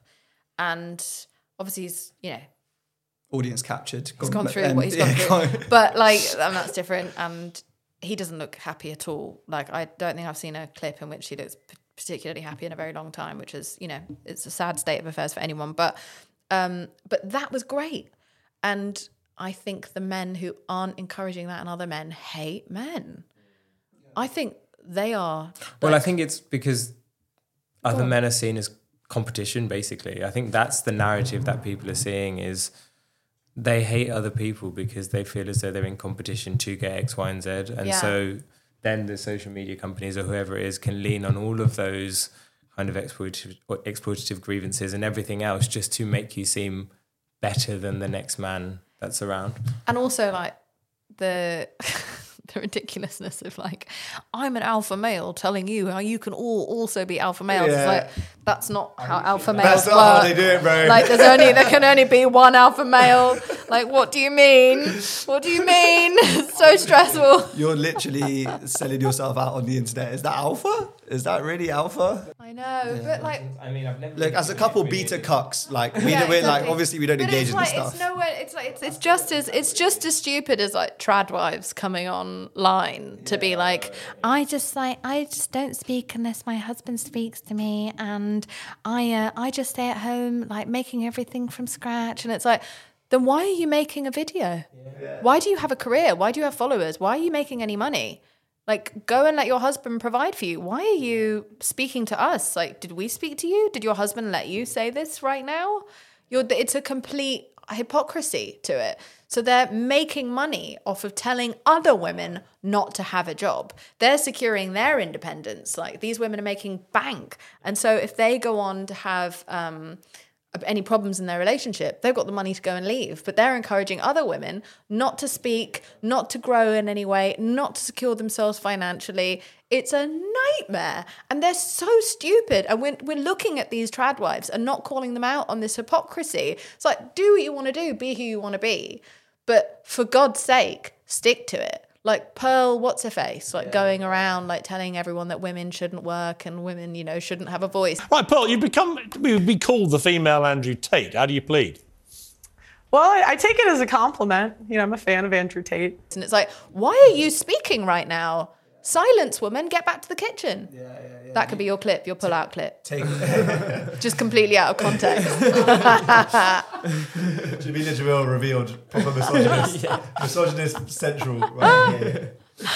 And obviously he's, you know, audience captured. He's gone through um, what he's yeah, gone through. But like, and that's different. And he doesn't look happy at all. Like, I don't think I've seen a clip in which he looks particularly happy in a very long time, which is, you know, it's a sad state of affairs for anyone. But um, but that was great. And I think the men who aren't encouraging that and other men hate men. I think they are. Well, I think it's because other men are seen as competition, basically. I think that's the narrative that people are seeing is they hate other people because they feel as though they're in competition to get X, Y, and Z. And Yeah. so then the social media companies or whoever it is can lean on all of those kind of exploitative, exploitative grievances and everything else just to make you seem better than the next man that's around. And also, like, the the ridiculousness of, like, I'm an alpha male telling you how you can all also be alpha males. Yeah. It's like, that's not how alpha males That's work. not how they do it, bro. Like, there's only there can only be one alpha male. Like, what do you mean? What do you mean? It's so stressful. You're literally selling yourself out on the internet. Is that alpha? Is that really alpha? I know, but like, I mean, I've never Look, as a couple beta cucks, like we Yeah, don't, we're like exactly. obviously we don't But engage it's in like, this stuff. It's nowhere. It's like it's, it's just as it's just as stupid as like trad wives coming online to be like, I just like I just don't speak unless my husband speaks to me, and I uh, I just stay at home like making everything from scratch, and it's like, then why are you making a video? Yeah. Why do you have a career? Why do you have followers? Why are you making any money? Like, go and let your husband provide for you. Why are you speaking to us? Like, did we speak to you? Did your husband let you say this right now? You're, it's a complete hypocrisy to it. So they're making money off of telling other women not to have a job. They're securing their independence. Like, these women are making bank. And so if they go on to have... Um, any problems in their relationship, they've got the money to go and leave, but they're encouraging other women not to speak, not to grow in any way, not to secure themselves financially. It's a nightmare. And they're so stupid. And we're, we're looking at these trad wives and not calling them out on this hypocrisy. It's like, do what you want to do, be who you want to be. But for God's sake, stick to it. Like Pearl, what's her face? Like yeah. going around, like telling everyone that women shouldn't work and women, you know, shouldn't have a voice. Right, Pearl, you become, we would be called the female Andrew Tate. How do you plead? Well, I, I take it as a compliment. You know, I'm a fan of Andrew Tate. And it's like, why are you speaking right now? Silence, woman, get back to the kitchen. Yeah, yeah, yeah. That could be your clip, your pull-out clip. Take Just completely out of context. Jameela Jamil revealed proper misogynist, yeah. misogynist central right here.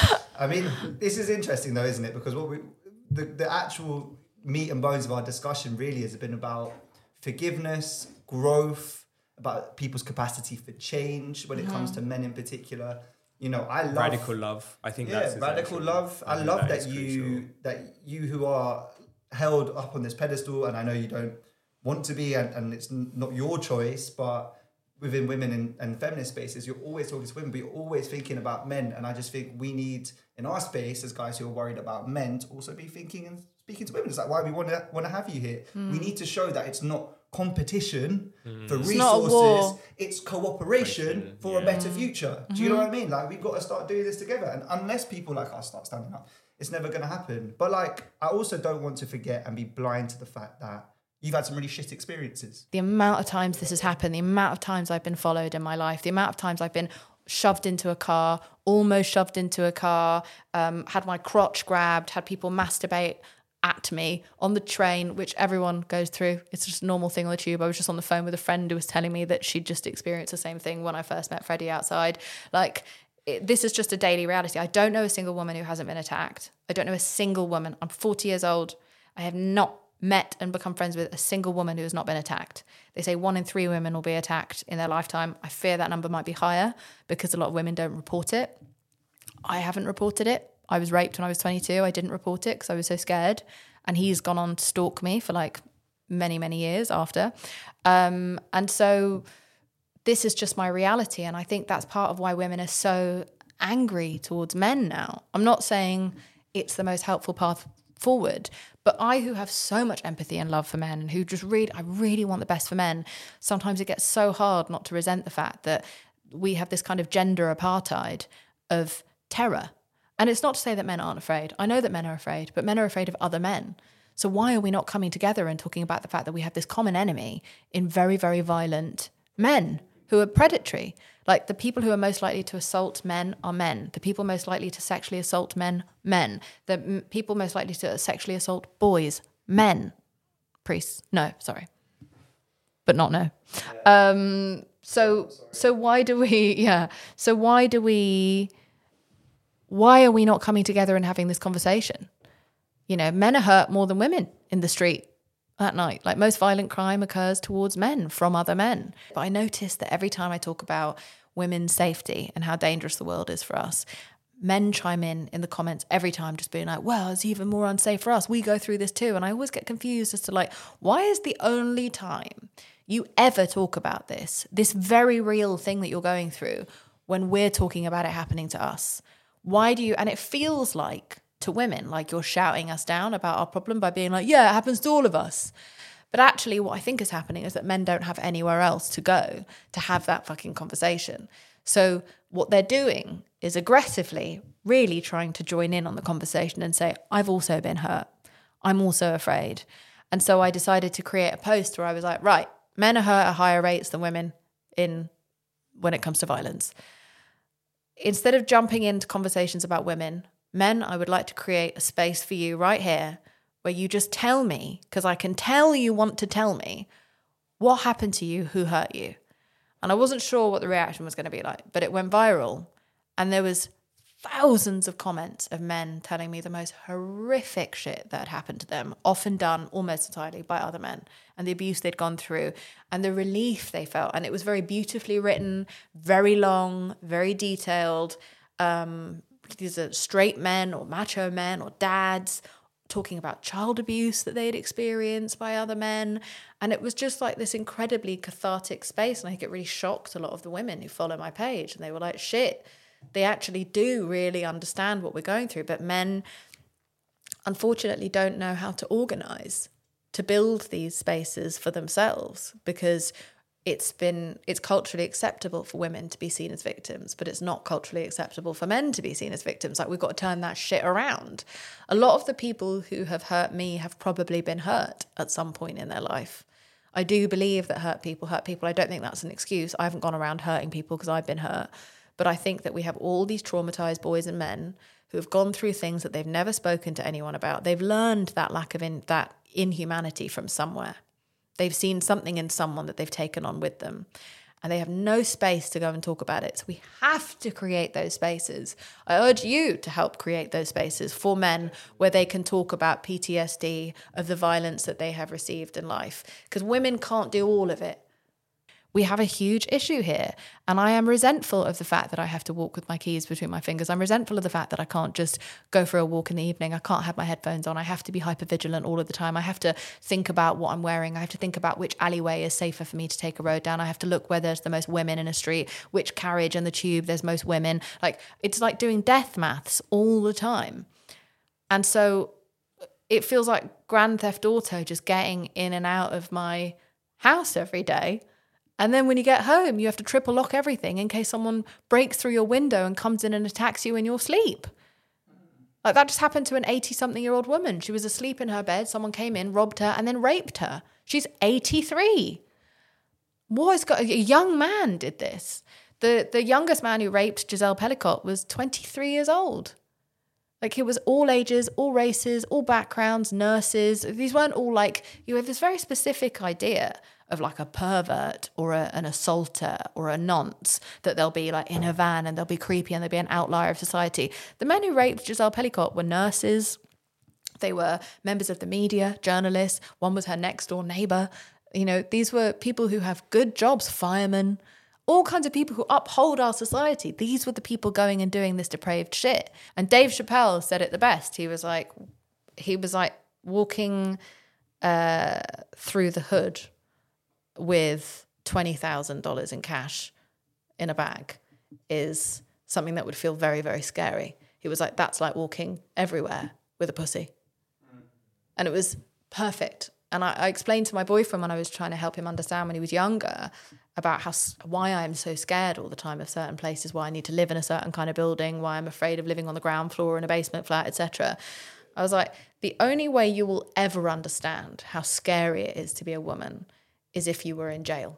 I mean, this is interesting though, isn't it? Because what we, the, the actual meat and bones of our discussion really has been about forgiveness, growth, about people's capacity for change when it mm-hmm. comes to men in particular. You know, I love radical love. I think yeah, that's radical love. I, I love that, that you crucial. that you who are held up on this pedestal, and I know you don't want to be, and, and it's not your choice, but within women and, and feminist spaces, you're always talking to women, but you're always thinking about men. And I just think we need, in our space, as guys who are worried about men, to also be thinking and speaking to women. It's like why we want to want to have you here. Mm. We need to show that it's not competition mm. for it's resources, it's cooperation for yeah. a better future. Mm-hmm. Do you know what I mean? Like, we've got to start doing this together. And unless people like us start standing up, it's never going to happen. But like, I also don't want to forget and be blind to the fact that you've had some really shit experiences. The amount of times this has happened, the amount of times I've been followed in my life, the amount of times I've been shoved into a car, almost shoved into a car, um, had my crotch grabbed, had people masturbate at me on the train, which everyone goes through. It's just a normal thing on the tube. I was just on the phone with a friend who was telling me that she'd just experienced the same thing when I first met Freddie outside. Like, it, this is just a daily reality. I don't know a single woman who hasn't been attacked. I don't know a single woman. I'm forty years old. I have not met and become friends with a single woman who has not been attacked. They say one in three women will be attacked in their lifetime. I fear that number might be higher because a lot of women don't report it. I haven't reported it. I was raped when I was twenty-two. I didn't report it because I was so scared. And he's gone on to stalk me for like many, many years after. Um, and so this is just my reality. And I think that's part of why women are so angry towards men now. I'm not saying it's the most helpful path forward, but I, who have so much empathy and love for men and who just really, I really want the best for men, sometimes it gets so hard not to resent the fact that we have this kind of gender apartheid of terror. And it's not to say that men aren't afraid. I know that men are afraid, but men are afraid of other men. So why are we not coming together and talking about the fact that we have this common enemy in very, very violent men who are predatory? Like, the people who are most likely to assault men are men. The people most likely to sexually assault men, men. The m- people most likely to sexually assault boys, men. Priests, no, sorry. But not no. Yeah. Um, so, so why do we, yeah. So why do we... Why are we not coming together and having this conversation? You know, men are hurt more than women in the street at night. Like, most violent crime occurs towards men from other men. But I noticed that every time I talk about women's safety and how dangerous the world is for us, men chime in in the comments every time, just being like, well, it's even more unsafe for us. We go through this too. And I always get confused as to, like, why is the only time you ever talk about this, this very real thing that you're going through, when we're talking about it happening to us? Why do you, and it feels like to women, like you're shouting us down about our problem by being like, yeah, it happens to all of us. But actually what I think is happening is that men don't have anywhere else to go to have that fucking conversation. So what they're doing is aggressively really trying to join in on the conversation and say, I've also been hurt. I'm also afraid. And so I decided to create a post where I was like, right, men are hurt at higher rates than women in when it comes to violence. Instead of jumping into conversations about women, men, I would like to create a space for you right here where you just tell me, because I can tell you want to tell me, what happened to you, who hurt you. And I wasn't sure what the reaction was going to be like, but it went viral. And there was thousands of comments of men telling me the most horrific shit that had happened to them, often done almost entirely by other men, and the abuse they'd gone through and the relief they felt. And it was very beautifully written, very long, very detailed. Um, these are straight men or macho men or dads, talking about child abuse that they'd experienced by other men. And it was just like this incredibly cathartic space. And I think it really shocked a lot of the women who follow my page. And they were like, shit, they actually do really understand what we're going through. But men, unfortunately, don't know how to organize to build these spaces for themselves, because it's been, it's culturally acceptable for women to be seen as victims, but it's not culturally acceptable for men to be seen as victims. Like, we've got to turn that shit around. A lot of the people who have hurt me have probably been hurt at some point in their life. I do believe that hurt people hurt people. I don't think that's an excuse. I haven't gone around hurting people because I've been hurt. But I think that we have all these traumatized boys and men who have gone through things that they've never spoken to anyone about. They've learned that lack of in, that inhumanity from somewhere. They've seen something in someone that they've taken on with them, and they have no space to go and talk about it. So we have to create those spaces. I urge you to help create those spaces for men where they can talk about P T S D, of the violence that they have received in life, because women can't do all of it. We have a huge issue here, and I am resentful of the fact that I have to walk with my keys between my fingers. I'm resentful of the fact that I can't just go for a walk in the evening. I can't have my headphones on. I have to be hypervigilant all of the time. I have to think about what I'm wearing. I have to think about which alleyway is safer for me to take a road down. I have to look where there's the most women in a street, which carriage in the tube there's most women. Like, it's like doing death maths all the time. And so it feels like Grand Theft Auto, just getting in and out of my house every day. And then when you get home, you have to triple lock everything in case someone breaks through your window and comes in and attacks you in your sleep. Like, that just happened to an eighty-something-year-old woman. She was asleep in her bed. Someone came in, robbed her, and then raped her. She's eighty-three. What has got, a young man did this. The, the youngest man who raped Giselle Pellicott was twenty-three years old. Like, it was all ages, all races, all backgrounds, nurses. These weren't all like, you have this very specific idea of like a pervert or a, an assaulter or a nonce, that they'll be like in a van and they'll be creepy and they'll be an outlier of society. The men who raped Giselle Pellicott were nurses. They were members of the media, journalists. One was her next door neighbor. You know, these were people who have good jobs, firemen, all kinds of people who uphold our society. These were the people going and doing this depraved shit. And Dave Chappelle said it the best. He was like, he was like walking uh, through the hood with twenty thousand dollars in cash in a bag is something that would feel very, very scary. He was like, that's like walking everywhere with a pussy. And it was perfect. And I, I explained to my boyfriend when I was trying to help him understand when he was younger about how why I'm so scared all the time of certain places, why I need to live in a certain kind of building, why I'm afraid of living on the ground floor in a basement flat, et cetera. I was like, the only way you will ever understand how scary it is to be a woman is if you were in jail.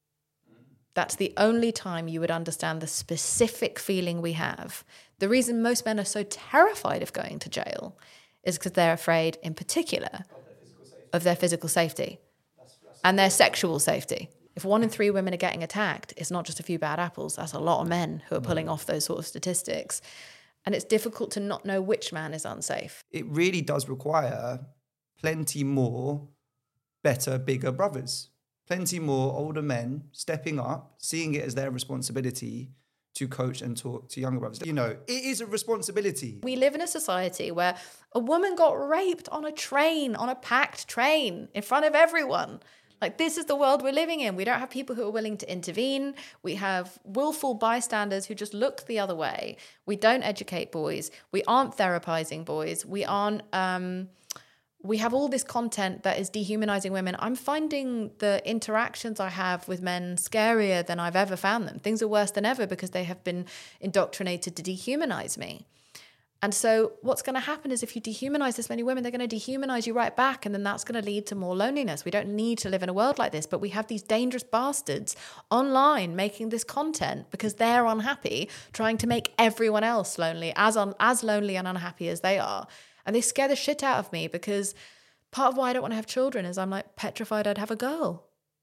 That's the only time you would understand the specific feeling we have. The reason most men are so terrified of going to jail is because they're afraid, in particular, of their physical safety and their sexual safety. If one in three women are getting attacked, it's not just a few bad apples. That's a lot of men who are pulling off those sort of statistics. And it's difficult to not know which man is unsafe. It really does require plenty more better, bigger brothers. Plenty more older men stepping up, seeing it as their responsibility to coach and talk to younger brothers. You know, it is a responsibility. We live in a society where a woman got raped on a train, on a packed train, in front of everyone. Like, this is the world we're living in. We don't have people who are willing to intervene. We have willful bystanders who just look the other way. We don't educate boys. We aren't therapizing boys. We aren't... Um, we have all this content that is dehumanizing women. I'm finding the interactions I have with men scarier than I've ever found them. Things are worse than ever because they have been indoctrinated to dehumanize me. And so what's going to happen is if you dehumanize this many women, they're going to dehumanize you right back. And then that's going to lead to more loneliness. We don't need to live in a world like this, but we have these dangerous bastards online making this content because they're unhappy, trying to make everyone else lonely, as, un- as lonely and unhappy as they are. And they scare the shit out of me because part of why I don't want to have children is I'm like petrified I'd have a girl.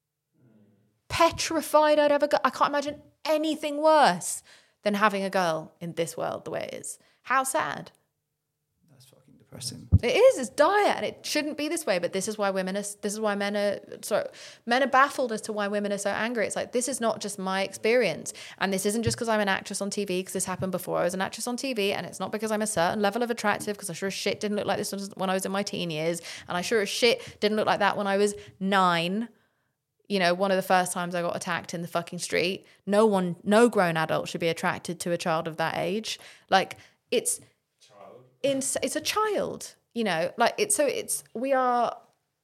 Petrified I'd have a girl. I can't imagine anything worse than having a girl in this world the way it is. How sad. That's fucking depressing. Depressing. It is. It's dire, and it shouldn't be this way. But this is why women are. This is why men are. Sorry, men are baffled as to why women are so angry. It's like, this is not just my experience, and this isn't just because I'm an actress on T V. Because this happened before I was an actress on T V, and it's not because I'm a certain level of attractive. Because I sure as shit didn't look like this when I was in my teen years, and I sure as shit didn't look like that when I was nine. You know, one of the first times I got attacked in the fucking street. No one, no grown adult should be attracted to a child of that age. Like, it's. In, it's a child, you know, like it's so it's we are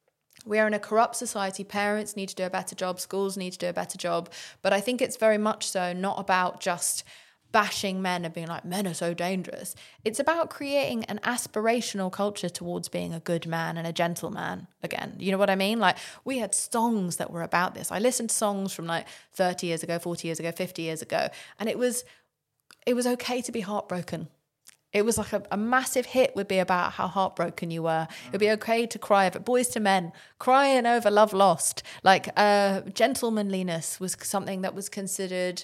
we are in a corrupt society. Parents need to do a better job, schools need to do a better job, but I think it's very much so not about just bashing men and being like, men are so dangerous. It's about creating an aspirational culture towards being a good man and a gentleman again. You know what I mean? Like, we had songs that were about this. I listened to songs from like thirty years ago, forty years ago, fifty years ago, and it was it was okay to be heartbroken. It was like a, a massive hit would be about how heartbroken you were. It would be okay to cry over Boys to Men, crying over love lost. Like uh, gentlemanliness was something that was considered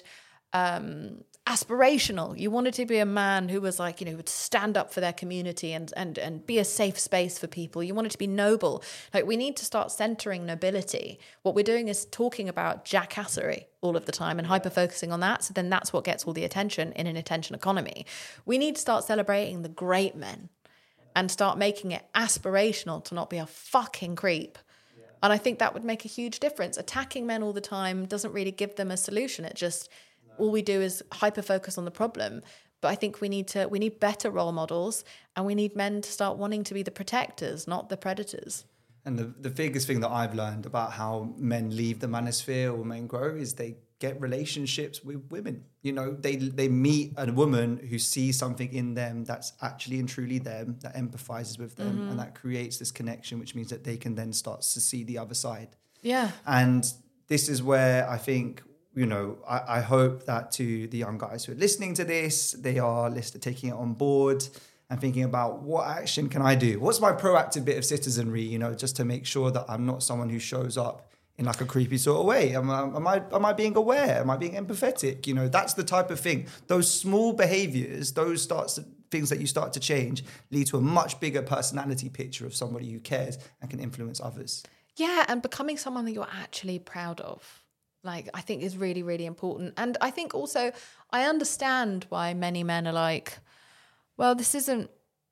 um, aspirational. You wanted to be a man who was like, you know, would stand up for their community and and and be a safe space for people. You wanted to be noble. Like, we need to start centering nobility. What we're doing is talking about jackassery all of the time and hyper-focusing on that. So then that's what gets all the attention in an attention economy. We need to start celebrating the great men and start making it aspirational to not be a fucking creep. And I think that would make a huge difference. Attacking men all the time doesn't really give them a solution. It just... all we do is hyper-focus on the problem. But I think we need to we need better role models, and we need men to start wanting to be the protectors, not the predators. And the, the biggest thing that I've learned about how men leave the manosphere or men grow is they get relationships with women. You know, they they meet a woman who sees something in them that's actually and truly them, that empathizes with them, mm-hmm. and that creates this connection, which means that they can then start to see the other side. Yeah. And this is where I think... You know, I, I hope that to the young guys who are listening to this, they are listening, taking it on board and thinking about, what action can I do? What's my proactive bit of citizenry, you know, just to make sure that I'm not someone who shows up in like a creepy sort of way. Am I, am I, am I being aware? Am I being empathetic? You know, that's the type of thing. Those small behaviors, those starts things that you start to change lead to a much bigger personality picture of somebody who cares and can influence others. Yeah, and becoming someone that you're actually proud of. Like, I think is really, really important. And I think also, I understand why many men are like, well, this isn't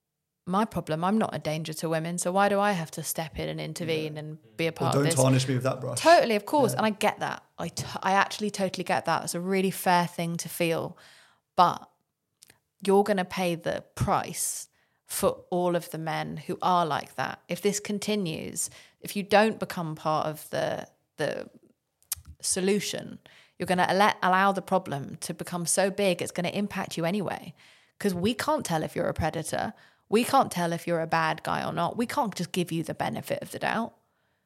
my problem. I'm not a danger to women. So why do I have to step in and intervene yeah. and be a part well, of this? Don't tarnish me with that brush. Totally, of course. Yeah. And I get that. I, t- I actually totally get that. It's a really fair thing to feel. But you're going to pay the price for all of the men who are like that. If this continues, if you don't become part of the the solution, you're going to let, allow the problem to become so big it's going to impact you anyway, because we can't tell if you're a predator, we can't tell if you're a bad guy or not, we can't just give you the benefit of the doubt.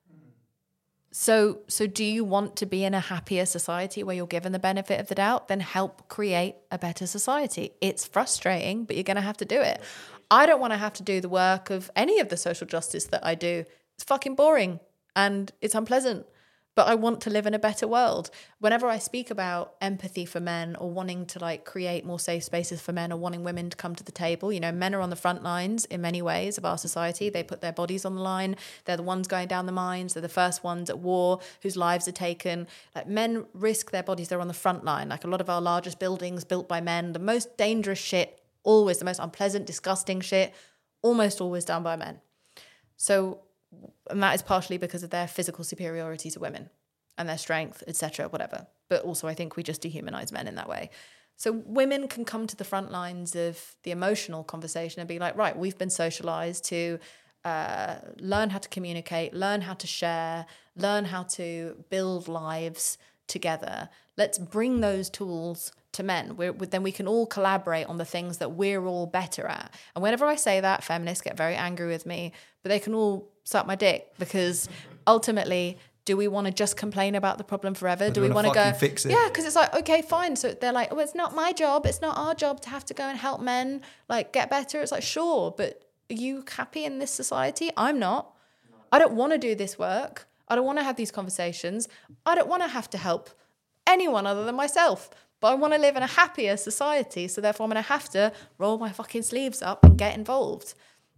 So so do you want to be in a happier society where you're given the benefit of the doubt? Then help create a better society. It's frustrating, but you're going to have to do it. I don't want to have to do the work of any of the social justice that I do. It's fucking boring and it's unpleasant. But I want to live in a better world. Whenever I speak about empathy for men or wanting to like create more safe spaces for men or wanting women to come to the table, you know, men are on the front lines in many ways of our society. They put their bodies on the line. They're the ones going down the mines. They're the first ones at war whose lives are taken. Like, men risk their bodies. They're on the front line. Like, a lot of our largest buildings built by men, the most dangerous shit, always the most unpleasant, disgusting shit, almost always done by men. So, and that is partially because of their physical superiority to women and their strength, et cetera, whatever. But also I think we just dehumanize men in that way. So women can come to the front lines of the emotional conversation and be like, right, we've been socialized to uh, learn how to communicate, learn how to share, learn how to build lives together. Let's bring those tools to men. We're, then we can all collaborate on the things that we're all better at. And whenever I say that, feminists get very angry with me, but they can all suck my dick, because ultimately, do we want to just complain about the problem forever? Do we want to go fix it? Yeah, because it's like, okay, fine. So they're like, oh, it's not my job. It's not our job to have to go and help men like get better. It's like, sure, but are you happy in this society? I'm not. I don't want to do this work. I don't want to have these conversations. I don't want to have to help anyone other than myself. But I want to live in a happier society. So therefore I'm going to have to roll my fucking sleeves up and get involved.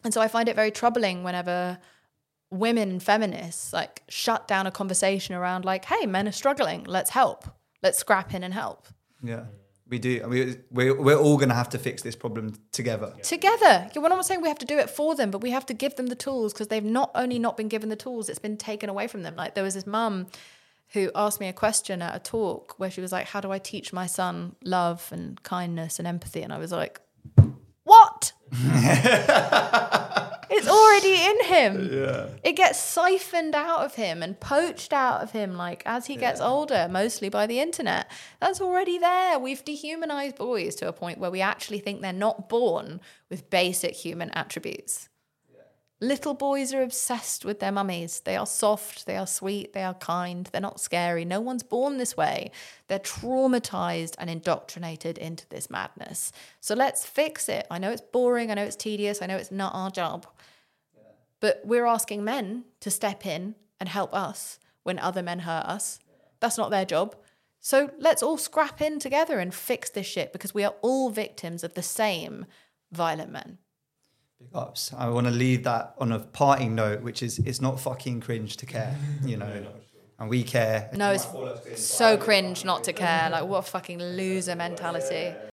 And so I find it very troubling whenever women feminists like shut down a conversation around like, hey, men are struggling, let's help, let's scrap in and help. Yeah, we do. I mean, we're, we're all going to have to fix this problem together. Together. We're not saying we have to do it for them, but we have to give them the tools, because they've not only not been given the tools, it's been taken away from them. Like there was this mum who asked me a question at a talk where she was like, how do I teach my son love and kindness and empathy? And I was like, what? It's already in him. Yeah. It gets siphoned out of him and poached out of him, like as he gets yeah. older, mostly by the internet. That's already there. We've dehumanized boys to a point where we actually think they're not born with basic human attributes. Little boys are obsessed with their mummies. They are soft, they are sweet, they are kind, they're not scary. No one's born this way. They're traumatized and indoctrinated into this madness. So let's fix it. I know it's boring, I know it's tedious, I know it's not our job. Yeah. But we're asking men to step in and help us when other men hurt us. Yeah. That's not their job. So let's all scrap in together and fix this shit, because we are all victims of the same violent men. Ups. I want to leave that on a parting note, which is it's not fucking cringe to care, you know, and we care. No, it's so cringe not to care. Like, what a fucking loser mentality.